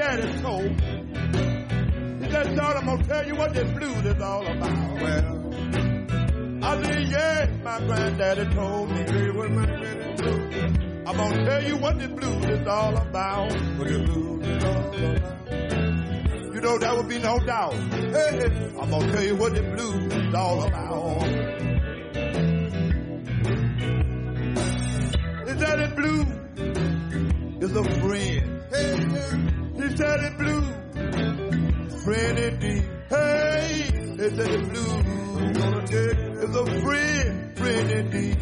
granddaddy told me. He said, son, I'm gonna tell you what this blues is all about. Well, I said, yeah, my granddaddy told me. What my granddaddy told me. I'm gonna tell you what this blues is all about. What the blues is all about. You know, there would be no doubt. Hey, I'm gonna tell you what the blues is all about. He said the blues is a friend. Hey, he said the blues, friend indeed. Hey, he said the blues is a friend, friend indeed.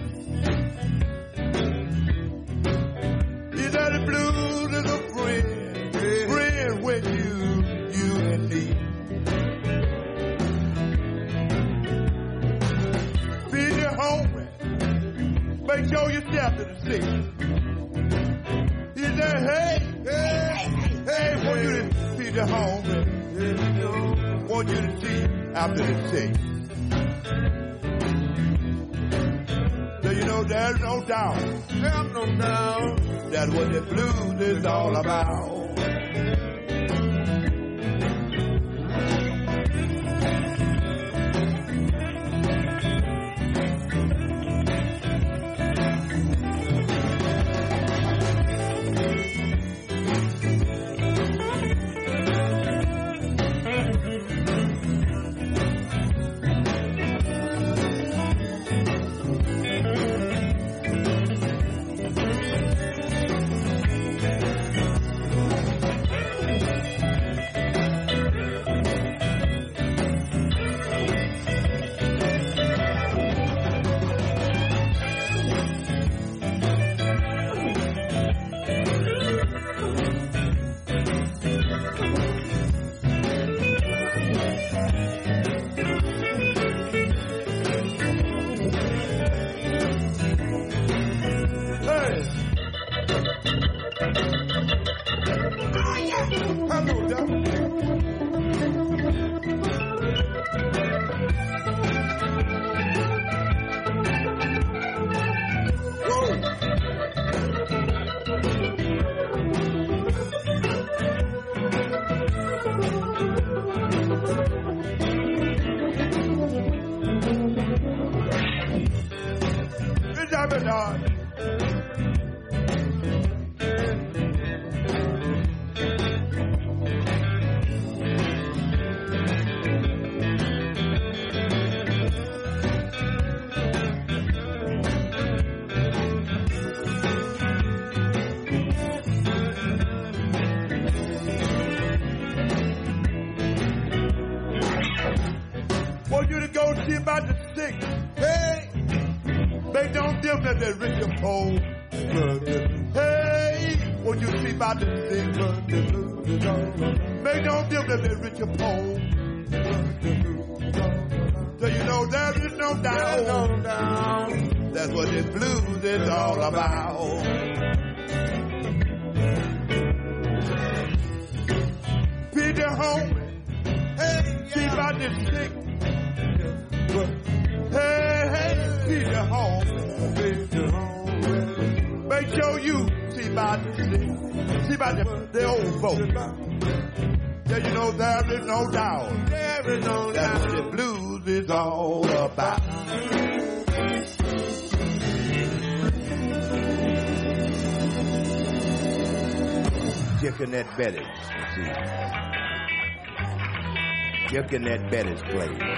He said the blues is a friend, friend when you, you and me. Feed your hungry, make sure you step to the sick. He said, hey, hey, hey, want you to feed the hungry, want you to see after the sick. So you know there's no doubt, there's no doubt, that's what the blues is all about. About the sick, hey, they don't give that they rich and poor. Hey, when you see about the sick, they don't give that they rich and poor. So you know there is no doubt, no doubt. That's what this blues is all about. Feed the hungry, hey, see about the sick. Hey, hey, feed the home, feed the home. Make sure you see about the sick, see about the, the old folks. Yeah, you know there is no doubt, there is no doubt. That's what the blues is all about. Jickinette Betty, see. Jickinette Betty's place.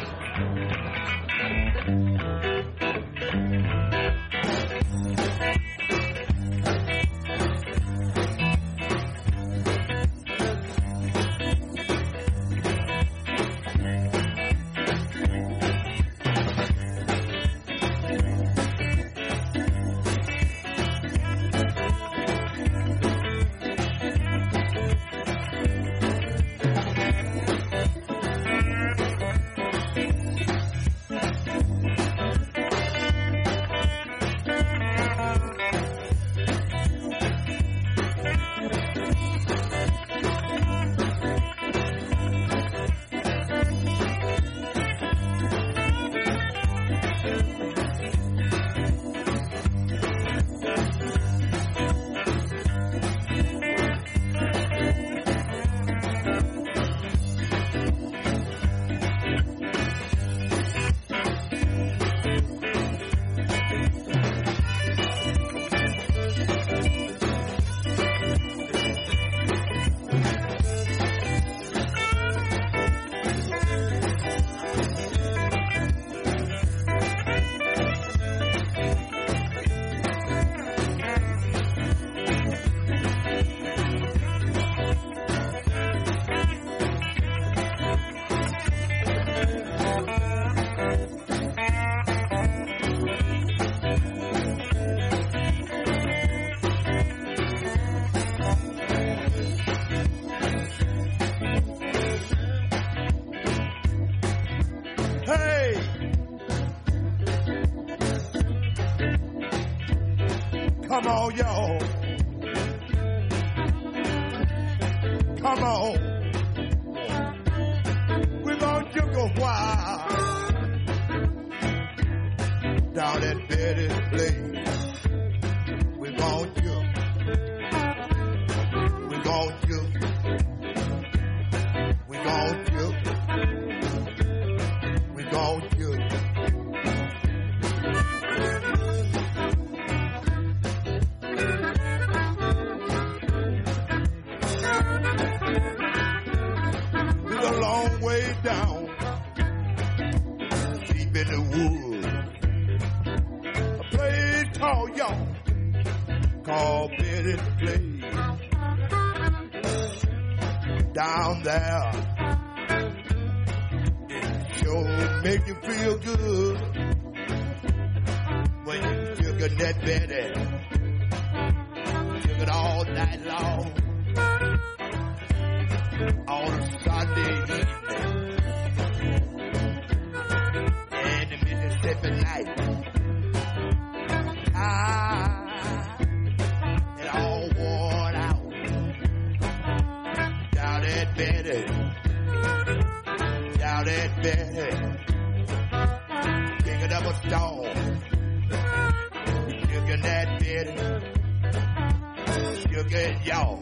Come on, y'all. Come on. We're gonna juke a while down at Betty's place. We're gonna juke. We're gonna juke. We're gonna juke. We're gonna juke. It's a long way down, deep in the woods. A place called y'all, called Betty's Place. Down there, it sure make you feel good when you sugar that Betty, sugar all night long. On a Sunday evening in the Mississippi night. Ah, it all worn out down at Betty, down at Betty, picking up a stone, sugar that Betty, sugar y'all.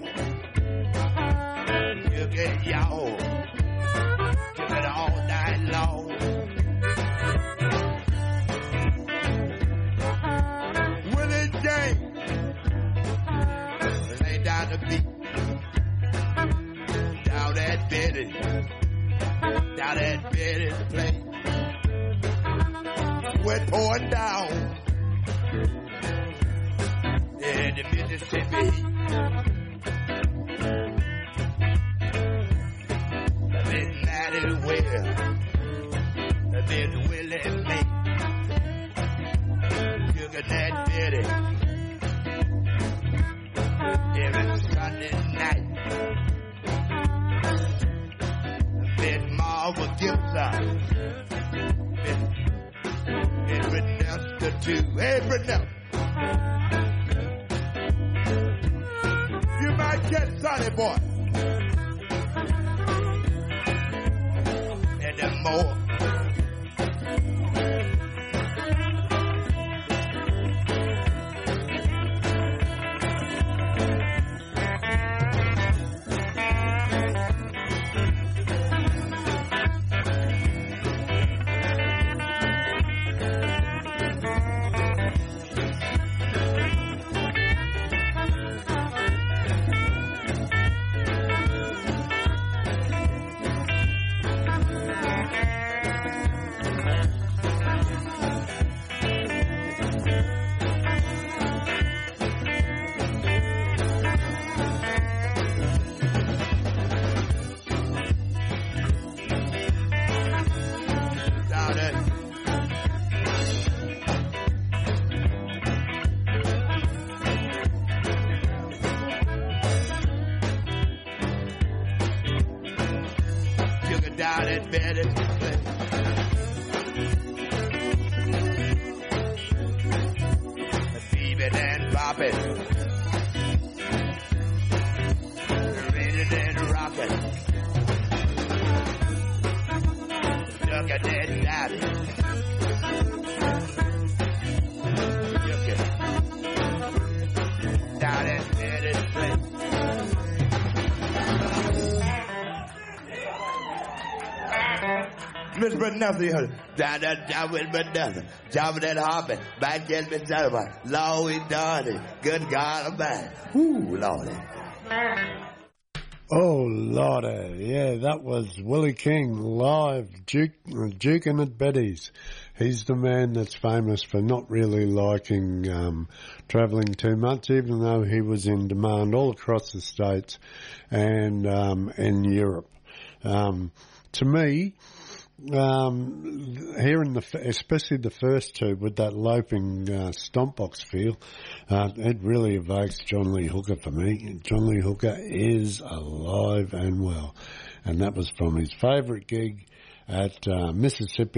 You get y'all, give it all night long. Willie James, lay down the beat, down at Betty, down at Betty's place. Sweat pouring down in the Mississippi heat. Well, then Willie Mae, sugar that Betty, every Sunday night. Then Marva Gibson, every Nestor too, every Nestor. You might catch Sonny Boy. More. Down at Betty's place. Beavin' and boppin', readin' and rockin', duckin' and divin', duckin' down at Betty's place. Miss Vanessa, down that down with Vanessa, jumping and hopping, back in Miss Sullivan, Lordy Darty, good God Almighty, whoo, Lordy. Oh, Lordy, yeah, that was Willie King live, juke, juking at Betty's. He's the man that's famous for not really liking um, travelling too much, even though he was in demand all across the States and um, in Europe. Um, to me, Um, hearing the, especially the first two with that loping uh, stomp box feel, uh, it really evokes John Lee Hooker for me. John Lee Hooker is alive and well, and that was from his favourite gig at uh, Mississippi's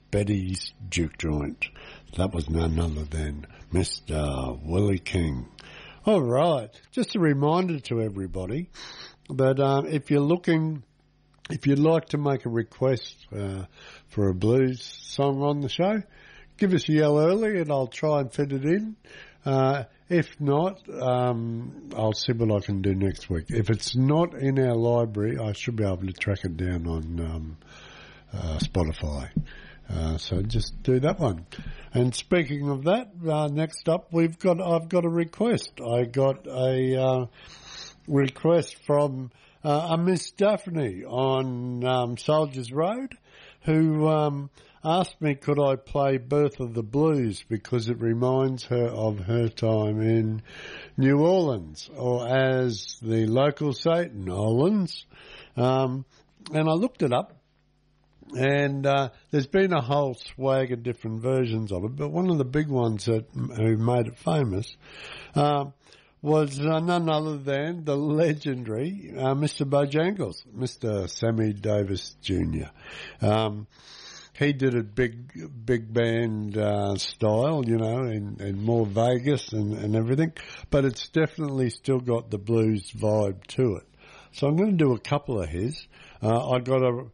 Betty's Juke Joint. That was none other than Mister Willie King. All right, just a reminder to everybody that um, if you're looking, if you'd like to make a request uh, for a blues song on the show, give us a yell early and I'll try and fit it in. Uh, if not, um, I'll see what I can do next week. If it's not in our library, I should be able to track it down on um, uh, Spotify. Uh, so just do that one. And speaking of that, uh, next up we've got I've got a request. I got a uh, request from uh, a Miss Daphne on um, Soldiers Road, who um, asked me could I play Birth of the Blues because it reminds her of her time in New Orleans, or as the locals say, Nolans. Um, and I looked it up. And uh, there's been a whole swag of different versions of it, but one of the big ones that who made it famous uh, was uh, none other than the legendary uh, Mister Bojangles, Mister Sammy Davis Junior Um, he did it big, big band uh, style, you know, and, and more Vegas and, and everything, but it's definitely still got the blues vibe to it. So I'm going to do a couple of his. Uh, I got a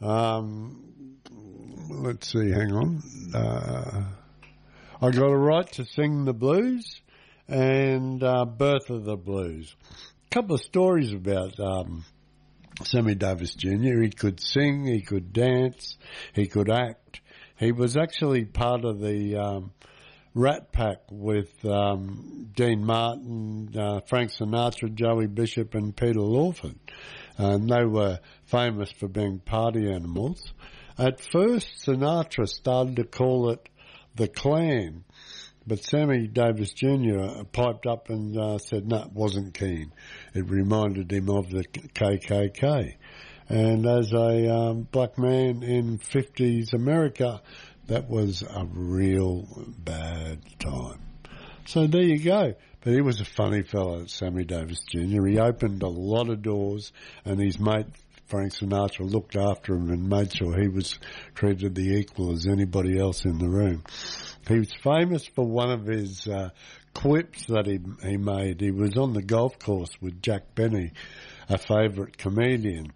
Um, let's see, hang on. Uh, I got a right to sing the blues and uh, Birth of the Blues. A couple of stories about um, Sammy Davis Junior He could sing, he could dance, he could act. He was actually part of the um, Rat Pack with um, Dean Martin, uh, Frank Sinatra, Joey Bishop and Peter Lawford. And they were famous for being party animals. At first, Sinatra started to call it the Clan, but Sammy Davis Junior piped up and uh, said, no, wasn't keen. It reminded him of the K K K. And as a um, black man in fifties America, that was a real bad time. So there you go. But he was a funny fellow, Sammy Davis Junior He opened a lot of doors, and his mate Frank Sinatra looked after him and made sure he was treated the equal as anybody else in the room. He was famous for one of his uh, quips that he, he made. He was on the golf course with Jack Benny, a favourite comedian.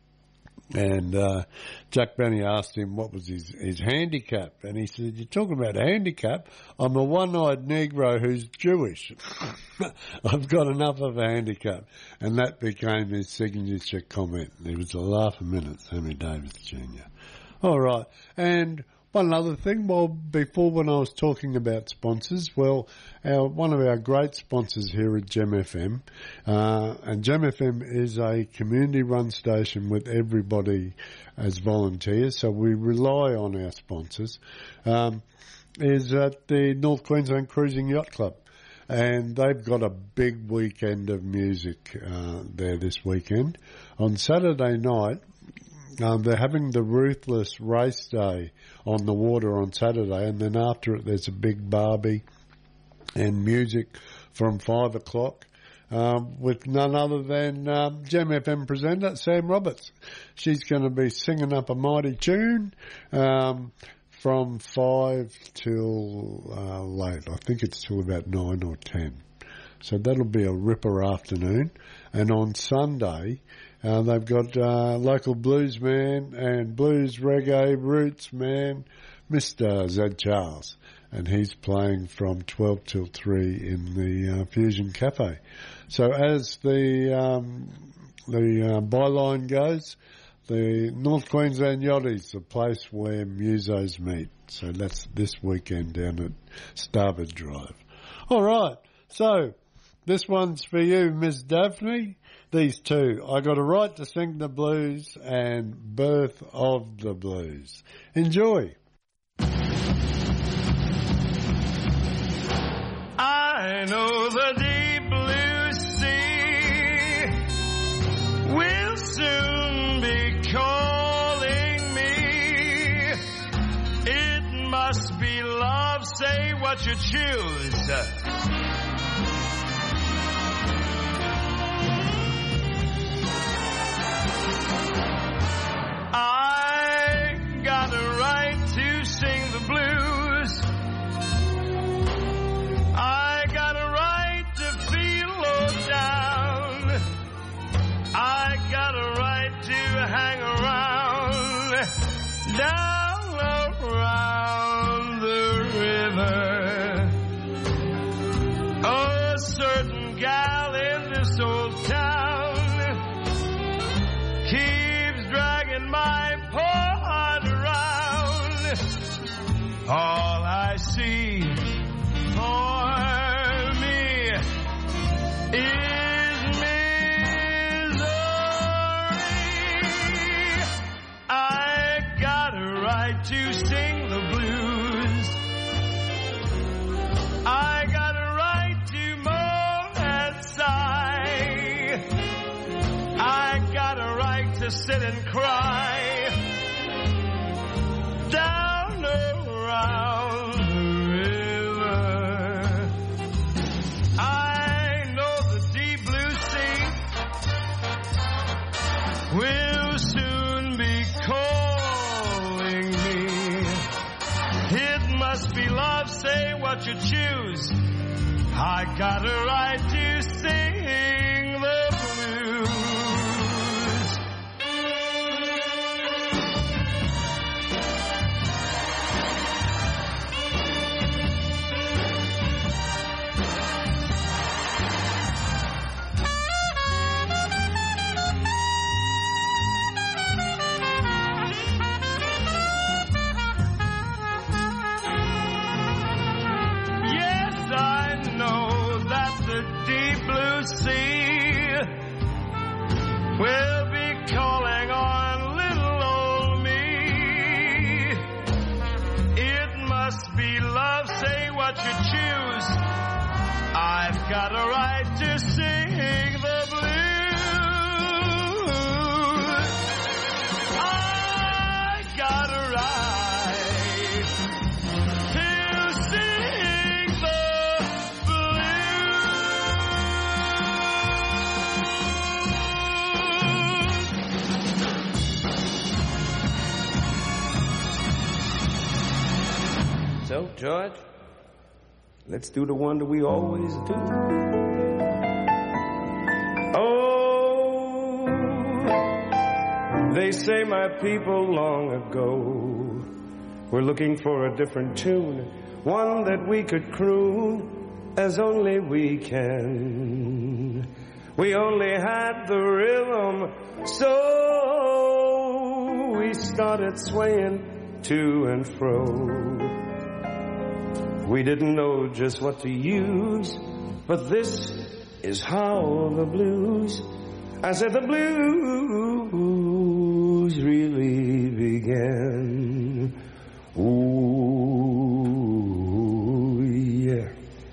And uh, Jack Benny asked him what was his, his handicap. And he said, you're talking about a handicap? I'm a one-eyed Negro who's Jewish. I've got enough of a handicap. And that became his signature comment. There was a laugh a minute, Sammy Davis Junior All right. And one other thing, well, before when I was talking about sponsors, well, our, one of our great sponsors here at Gem F M, uh, and Gem F M is a community-run station with everybody as volunteers, so we rely on our sponsors, um, is at the North Queensland Cruising Yacht Club. And they've got a big weekend of music uh, there this weekend. On Saturday night, Um, they're having the Ruthless Race Day on the water on Saturday, and then after it there's a big barbie and music from five o'clock um, with none other than um, Gem F M presenter Sam Roberts. She's going to be singing up a mighty tune um, from five till uh, late. I think it's till about nine or ten. So that'll be a ripper afternoon. And on Sunday, Uh, they've got uh, local blues man and blues reggae roots man, Mister Zed Charles, and he's playing from twelve till three in the uh, Fusion Cafe. So as the um, the uh, byline goes, the North Queensland Yachties, the place where musos meet. So that's this weekend down at Starboard Drive. All right, so this one's for you, Miss Daphne. These two, I Got a Right to Sing the Blues and Birth of the Blues. Enjoy. I know the deep blue sea will soon be calling me. It must be love, say what you choose. I got a right to down around the river. Oh, a certain gal in this old town keeps dragging my poor heart around. All I see for me is misery. I got a right to sing the blues. I got a right to moan and sigh. I got a right to sit and cry down around the river. I know the deep blue sea will soon be calling me. It must be love, say what you choose. I got a right to sing the blues. Yes, I know that the deep blue sea will be calling on little old me. It must be love, say what you choose. I've got a right to sing the blues. I got a right to sing the blues. So, George, let's do the one that we always do. Oh, they say my people long ago were looking for a different tune, one that we could croon as only we can. We only had the rhythm, so we started swaying to and fro. We didn't know just what to use, but this is how the blues, I said the blues really began. Ooh, yeah.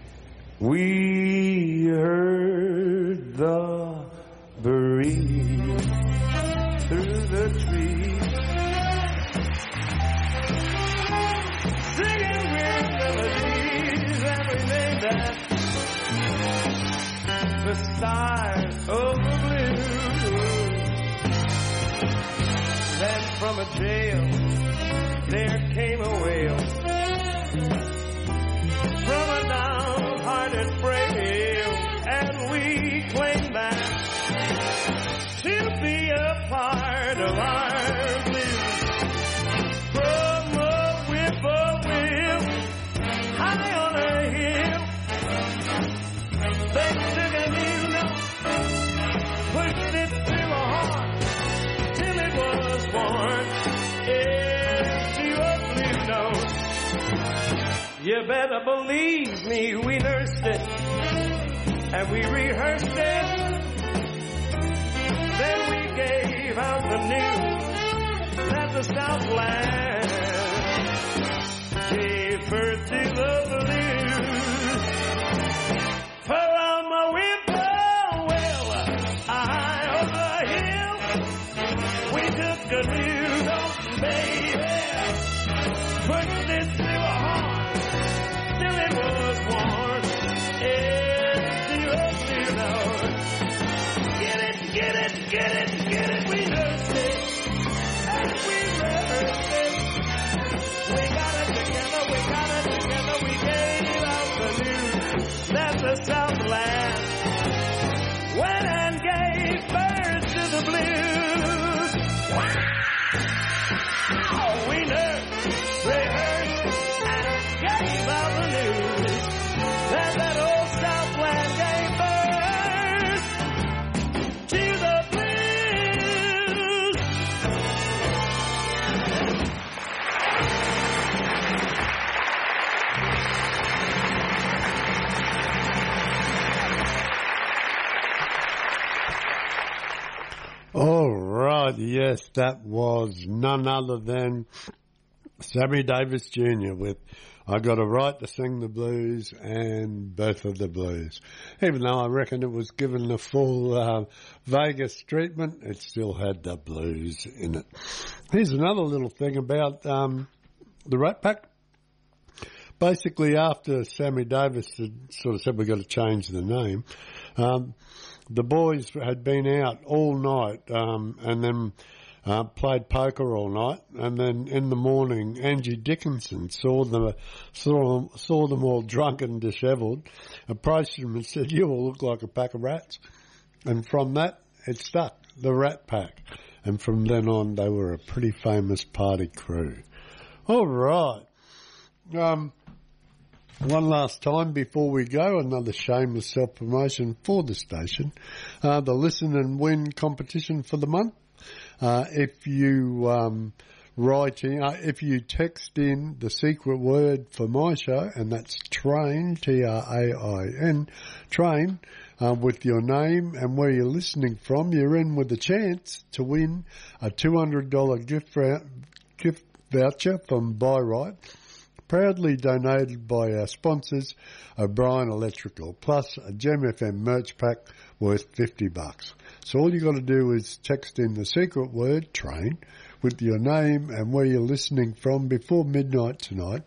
We heard the breeze through the trees, singing with melodies, and we made that the start of the blues. Then from a jail there came a wail from a downhearted frail, and we claimed that to be a part of our blues. From a whippoorwill high on a hill, they took a new note, pushed it through a heart till it was born into a blue note. You better believe me, we nursed it and we rehearsed it. Then we gave out the news that the Southland gave birth to the blues. From a whippoorwill high on the hill, we took a new note, baby, pushed it through a heart till it was worn into a blue note. Get it, get it, get it, get it, we nursed it and we rehearsed it. We got it together, we got it together, we gave out the news that the Southland went and gave birth to the blues. Wow! that was none other than Sammy Davis Junior with I Got a Right to Sing the Blues and Birth of the Blues. Even though I reckon it was given the full uh, Vegas treatment, it still had the blues in it. Here's another little thing about um, the Rat Pack. Basically, after Sammy Davis had sort of said we've got to change the name, um, the boys had been out all night um, and then Uh, played poker all night, and then in the morning, Angie Dickinson saw them, saw, saw them all drunk and dishevelled, approached them and said, "You all look like a pack of rats." And from that, it stuck, the Rat Pack. And from then on, they were a pretty famous party crew. All right. Um, one last time before we go, another shameless self-promotion for the station. Uh, the Listen and Win competition for the month. Uh, if you um, write in, uh, if you text in the secret word for my show, and that's train, T R A I N, train, uh, with your name and where you're listening from, you're in with a chance to win a two hundred dollars gift, ra- gift voucher from Buy Right, proudly donated by our sponsors, O'Brien Electrical, plus a Gem F M merch pack worth fifty bucks. So all you got to do is text in the secret word, train, with your name and where you're listening from before midnight tonight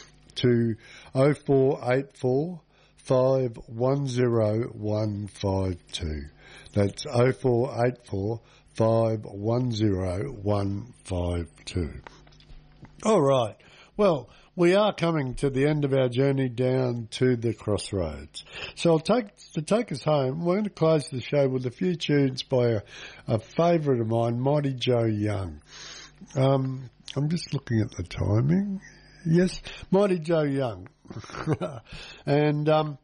to oh four eight four, five one oh, one five two. That's oh four eight four, five one oh, one five two. All right. Well, we are coming to the end of our journey down to the Crossroads. So I'll take, to take us home, we're going to close the show with a few tunes by a, a favourite of mine, Mighty Joe Young. Um, I'm just looking at the timing. Yes, Mighty Joe Young. and um,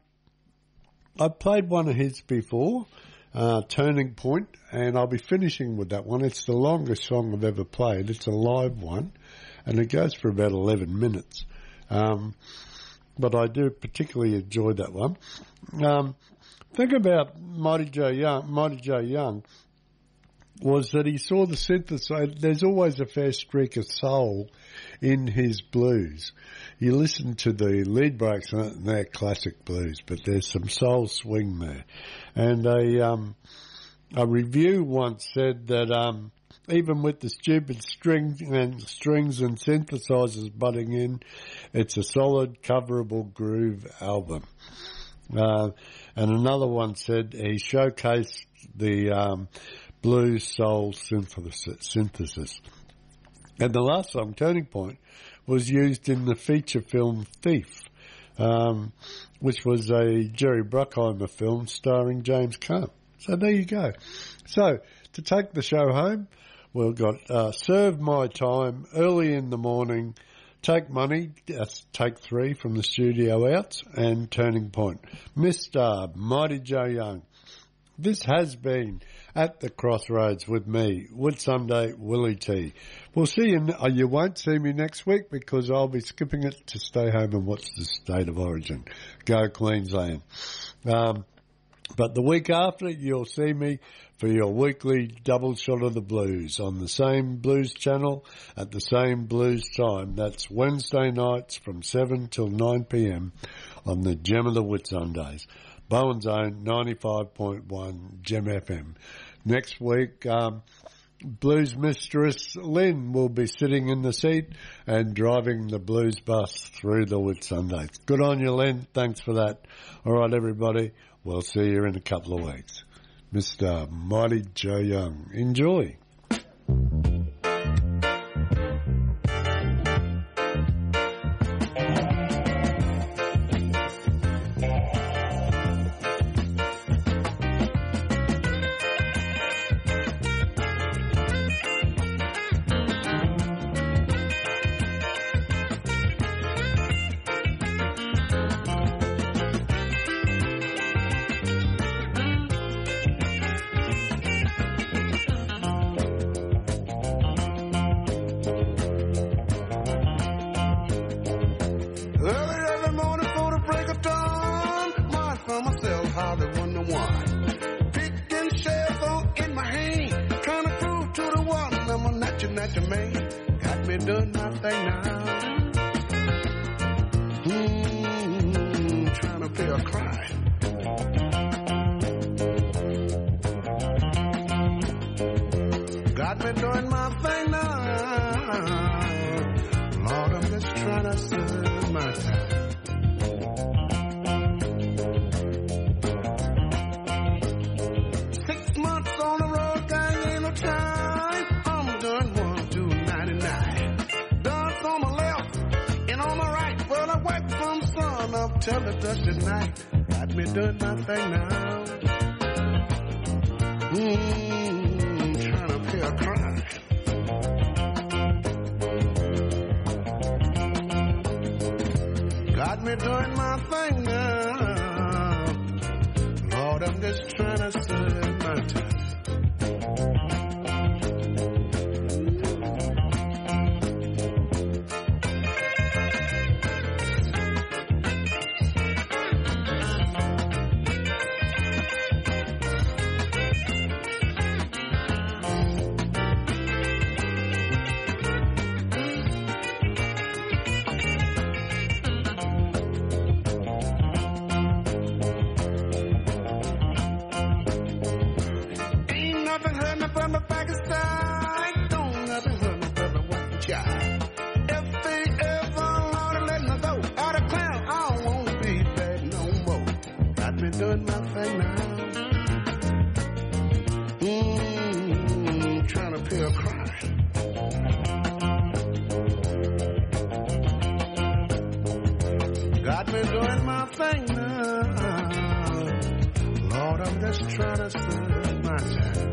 I've played one of his before, uh, Turning Point, and I'll be finishing with that one. It's the longest song I've ever played. It's a live one. And it goes for about eleven minutes. Um, but I do particularly enjoy that one. Um, think about Mighty Joe Young, Mighty Joe Young was that he saw the synthesizer. There's always a fair streak of soul in his blues. You listen to the lead breaks and they're classic blues, but there's some soul swing there. And a, um, a review once said that, um, even with the stupid strings and strings and synthesizers butting in, it's a solid, coverable groove album. Uh, and another one said he showcased the um, blues soul synthesis, synthesis. And the last song, Turning Point, was used in the feature film Thief, um, which was a Jerry Bruckheimer film starring James Caan. So there you go. So to take the show home, we've got uh, Serve My Time, Early in the Morning, Take Money, that's Take Three from the studio outs, and Turning Point. Mister Mighty Joe Young. This has been At the Crossroads with me, Whitsunday Willie T. We'll see you, uh, you won't see me next week because I'll be skipping it to stay home and watch the State of Origin. Go Queensland. Um, But the week after, you'll see me for your weekly double shot of the blues on the same blues channel at the same blues time. That's Wednesday nights from seven till nine p.m. on the Gem of the Whitsundays. Bowen's Own ninety-five point one Gem F M. Next week, um, Blues Mistress Lynn will be sitting in the seat and driving the blues bus through the Whitsundays. Good on you, Lynn. Thanks for that. All right, everybody. We'll see you in a couple of weeks. Mister Mighty Joe Young. Enjoy. looking at your man, got me doing my thing now. Mm, trying to pay a cry. Got me doing my thing now. Lord, I'm just trying to serve my time. Six months on the road, gang, ain't no time. I'm doing one, two, ninety-nine. Dance on my left and on my right. Well, I work from sun up till the dusty night. Got me doing my thing now. Mmm, trying to pay a crime. Got me doing my thing now. Lord, I'm just trying to serve my time. Doing my thing now. Mmm, trying to pay a crime. Got me doing my thing now. Lord, I'm just trying to serve my time.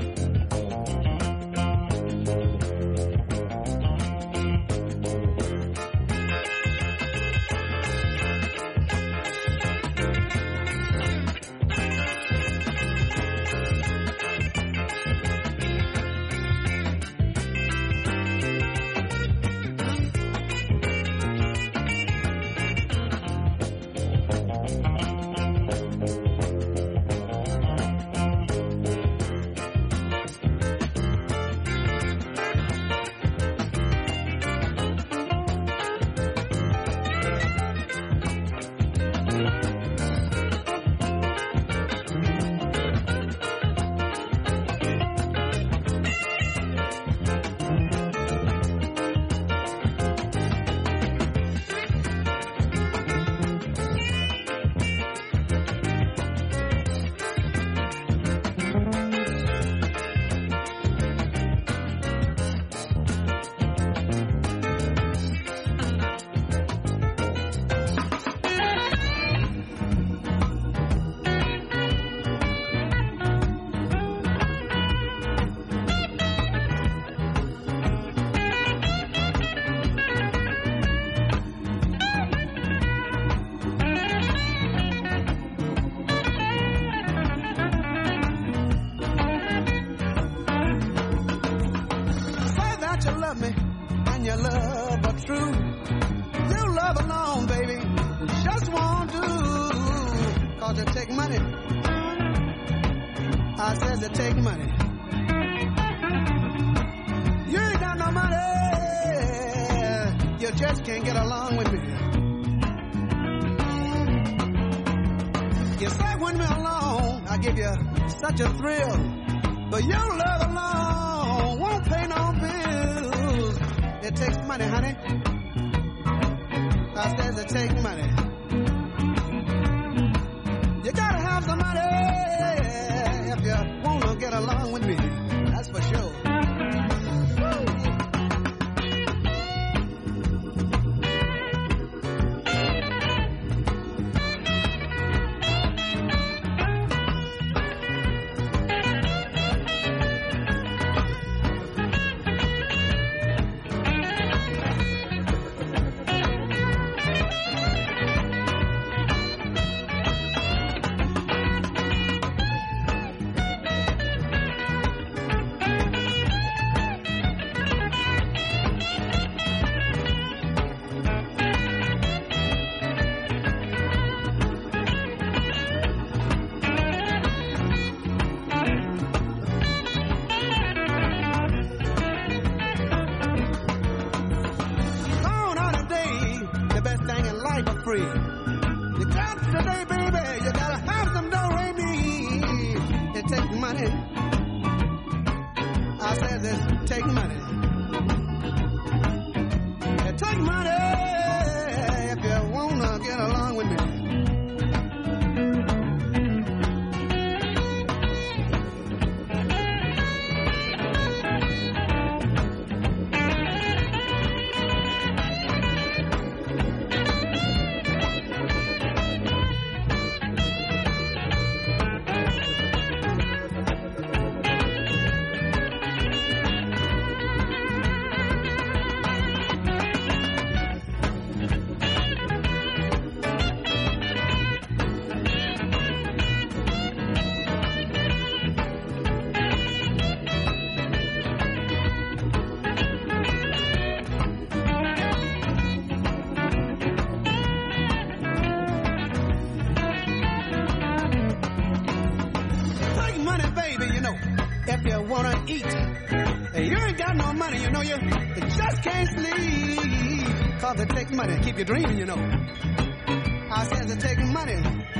Such a thrill, but your love alone won't pay no bills. It takes money, honey. I says it takes money. You gotta have some money if you wanna get along with me. That's for sure. free. You got today, baby, you gotta have some do-re-mi. It takes money. I said this, take money. It takes money if you wanna get along with me. It takes money to keep you dreaming, you know. I said it takes money.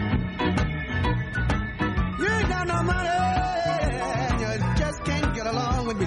You ain't got no money, you just can't get along with me.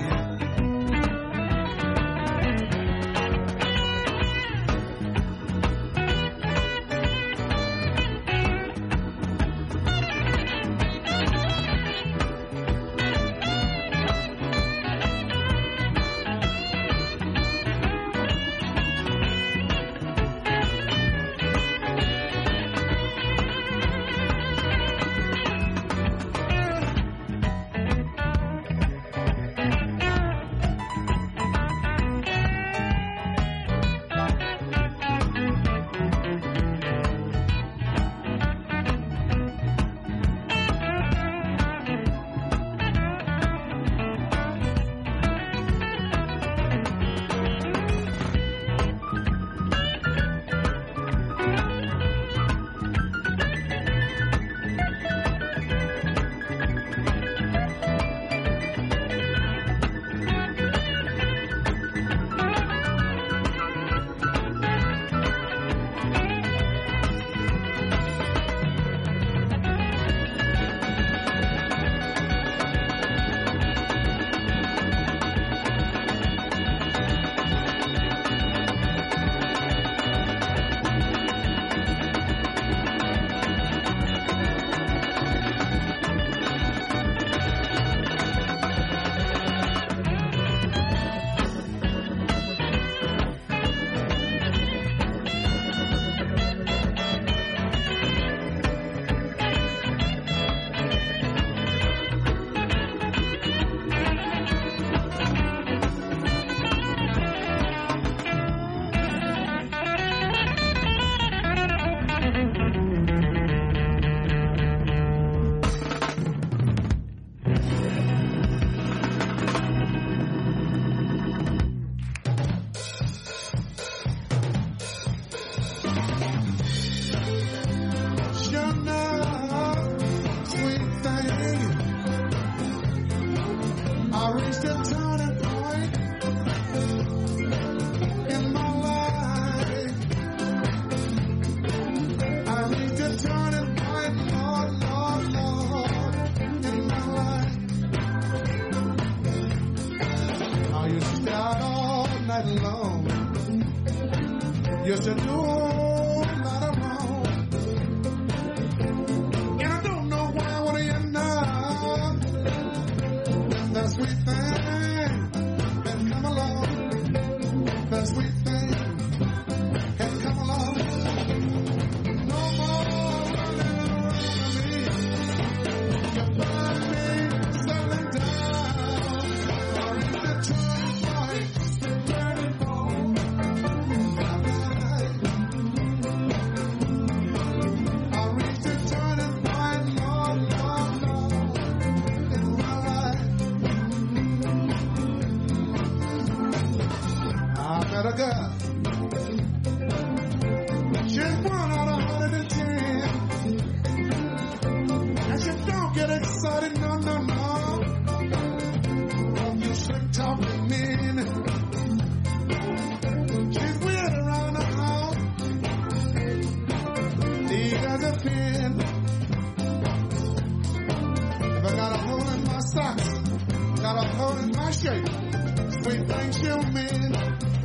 everything she'll miss.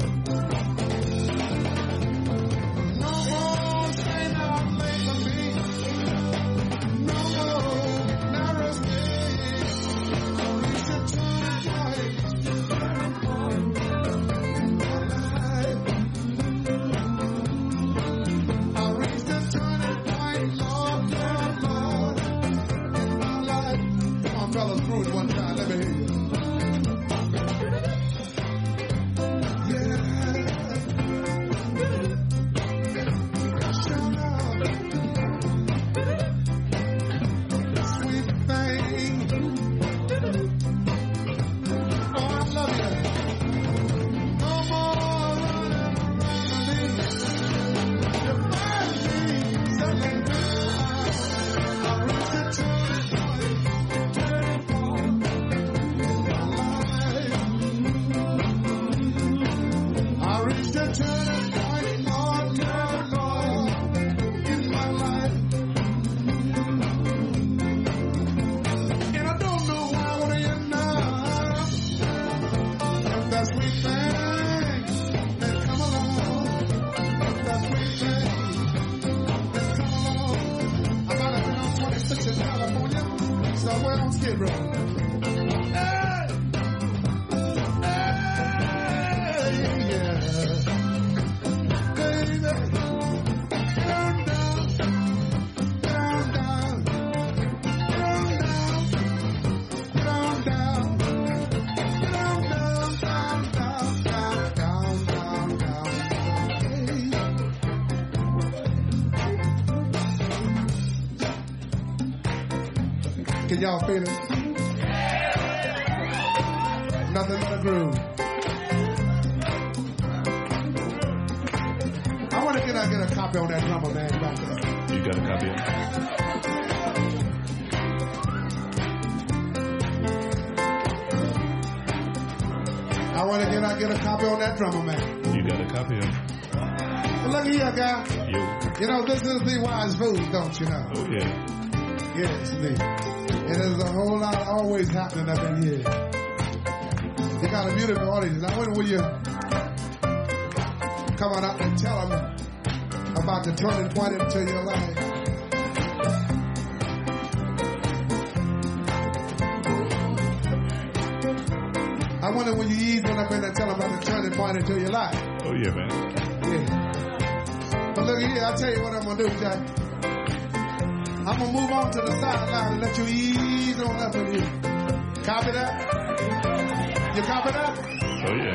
No more staying out late for me. No more narrow stay. Only to turn right. I reached the turning point, Lord, Lord, Lord, in my life. Come on, fellas, through it one time. Let me hear you. Can y'all feel it? Nothing but a groove. I want to get, I get a copy on that drummer, man, back there. You got a copy of it? I want to get, I get a copy on that drummer, man. You got a copy of it? Well, look here, guy. Yo. You know, this is the wise food, don't you know? Oh, yeah. Yes, indeed. And there's a whole lot always happening up in here. You got a beautiful audience. I wonder will you come on up and tell them about the turning point into your life. I wonder when you ease one up in and tell them about the turning point into your life. Oh, yeah, man. Yeah. But look here, I'll tell you what I'm going to do, Jack. I'm going to move on to the sideline and let you ease on up in here. Copy that? You copy that? Oh, yeah.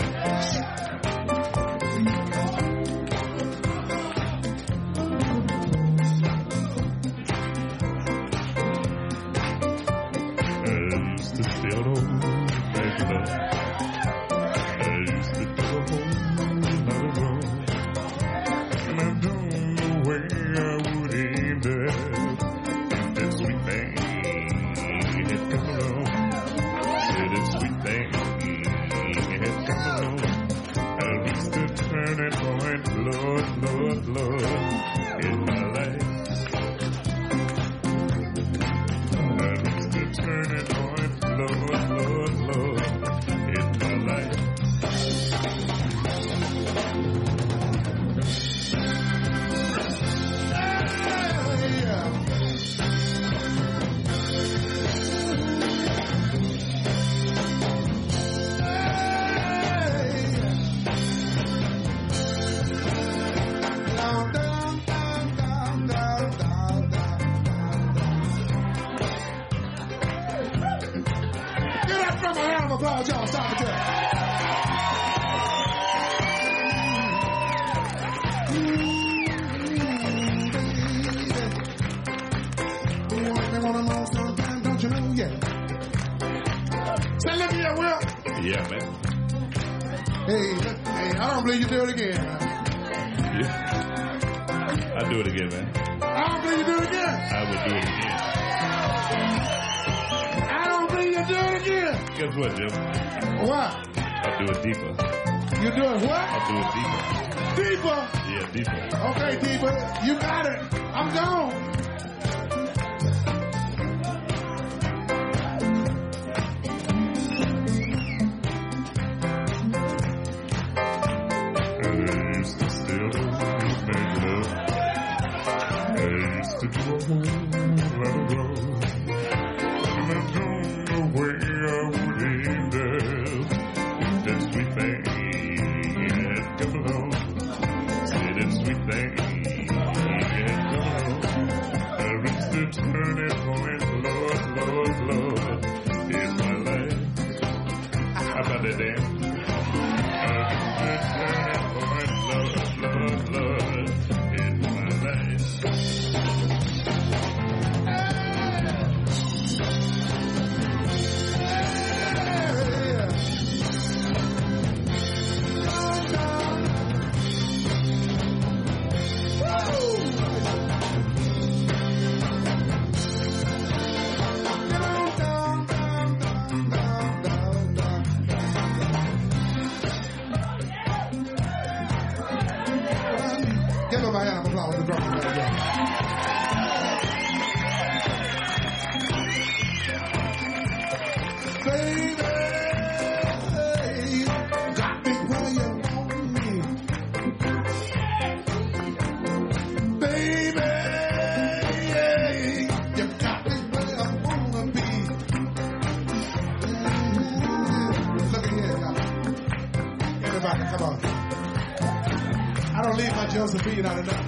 I used to steal home, baby love. I used to do a whole lot of wrong. And I don't know where I would end up. Sweet thing had come along. Said a sweet thing had come along. I reached the turning point, Lord, Lord, Lord, in my life. I reached the turning point, Lord, Lord, Lord, in my life. Applause, y'all. Stop it there. Don't you know yet? Say, look here, Will. Yeah, man. Hey, look, hey, I don't believe you do it again, man. Yeah. I'll do it again, man. I don't believe you do it again. I would do it again. I don't believe you do it again. Guess what, Jim? What? I'll do it deeper. You doing what? I'll do it deeper. Deeper? Yeah, deeper. Okay, deeper. You got it. I'm gone. let it go. And I don't know where I would end up. That sweet thing had come along. Say that sweet thing had come along. I reached the turning point, Lord, Lord, Lord, it's my life. How about that, Dan? I reached the turning point, Lord, Lord, Lord, it's my life. Give him a hand of applause. The drum right there. Baby, got me where you want me. Baby, you got me where I wanna be. Look at here, y'all. Everybody, come on. I don't leave my Josephine out of that.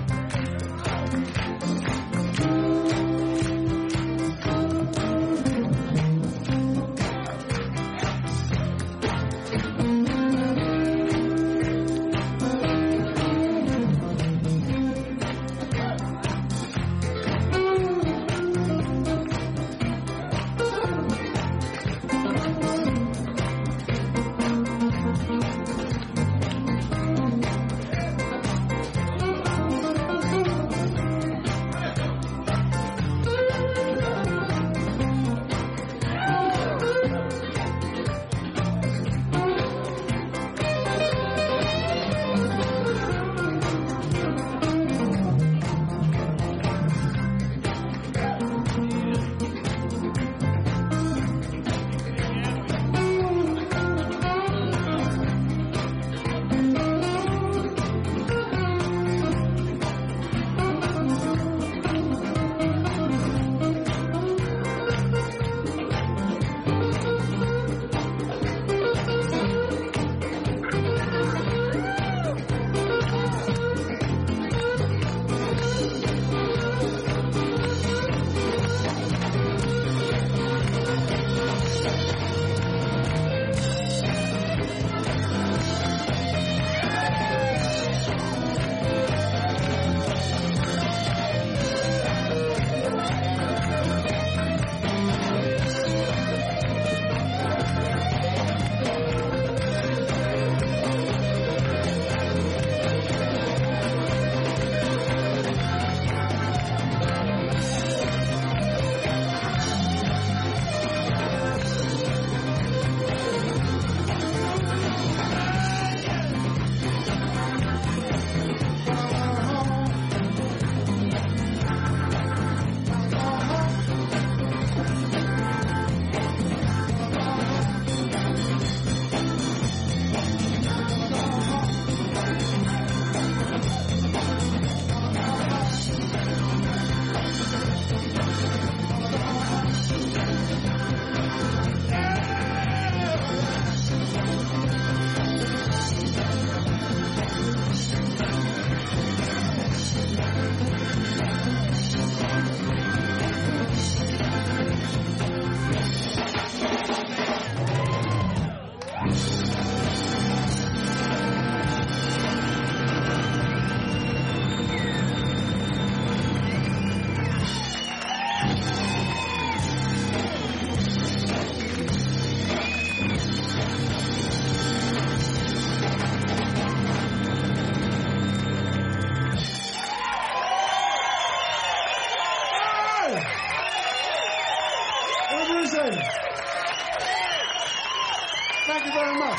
Thank you very much.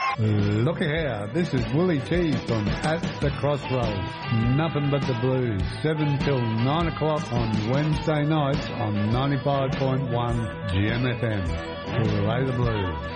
Look here, this is Willie T from At the Crossroads. Nothing but the blues. seven till nine o'clock on Wednesday nights on ninety-five point one G M F M. Play the blues.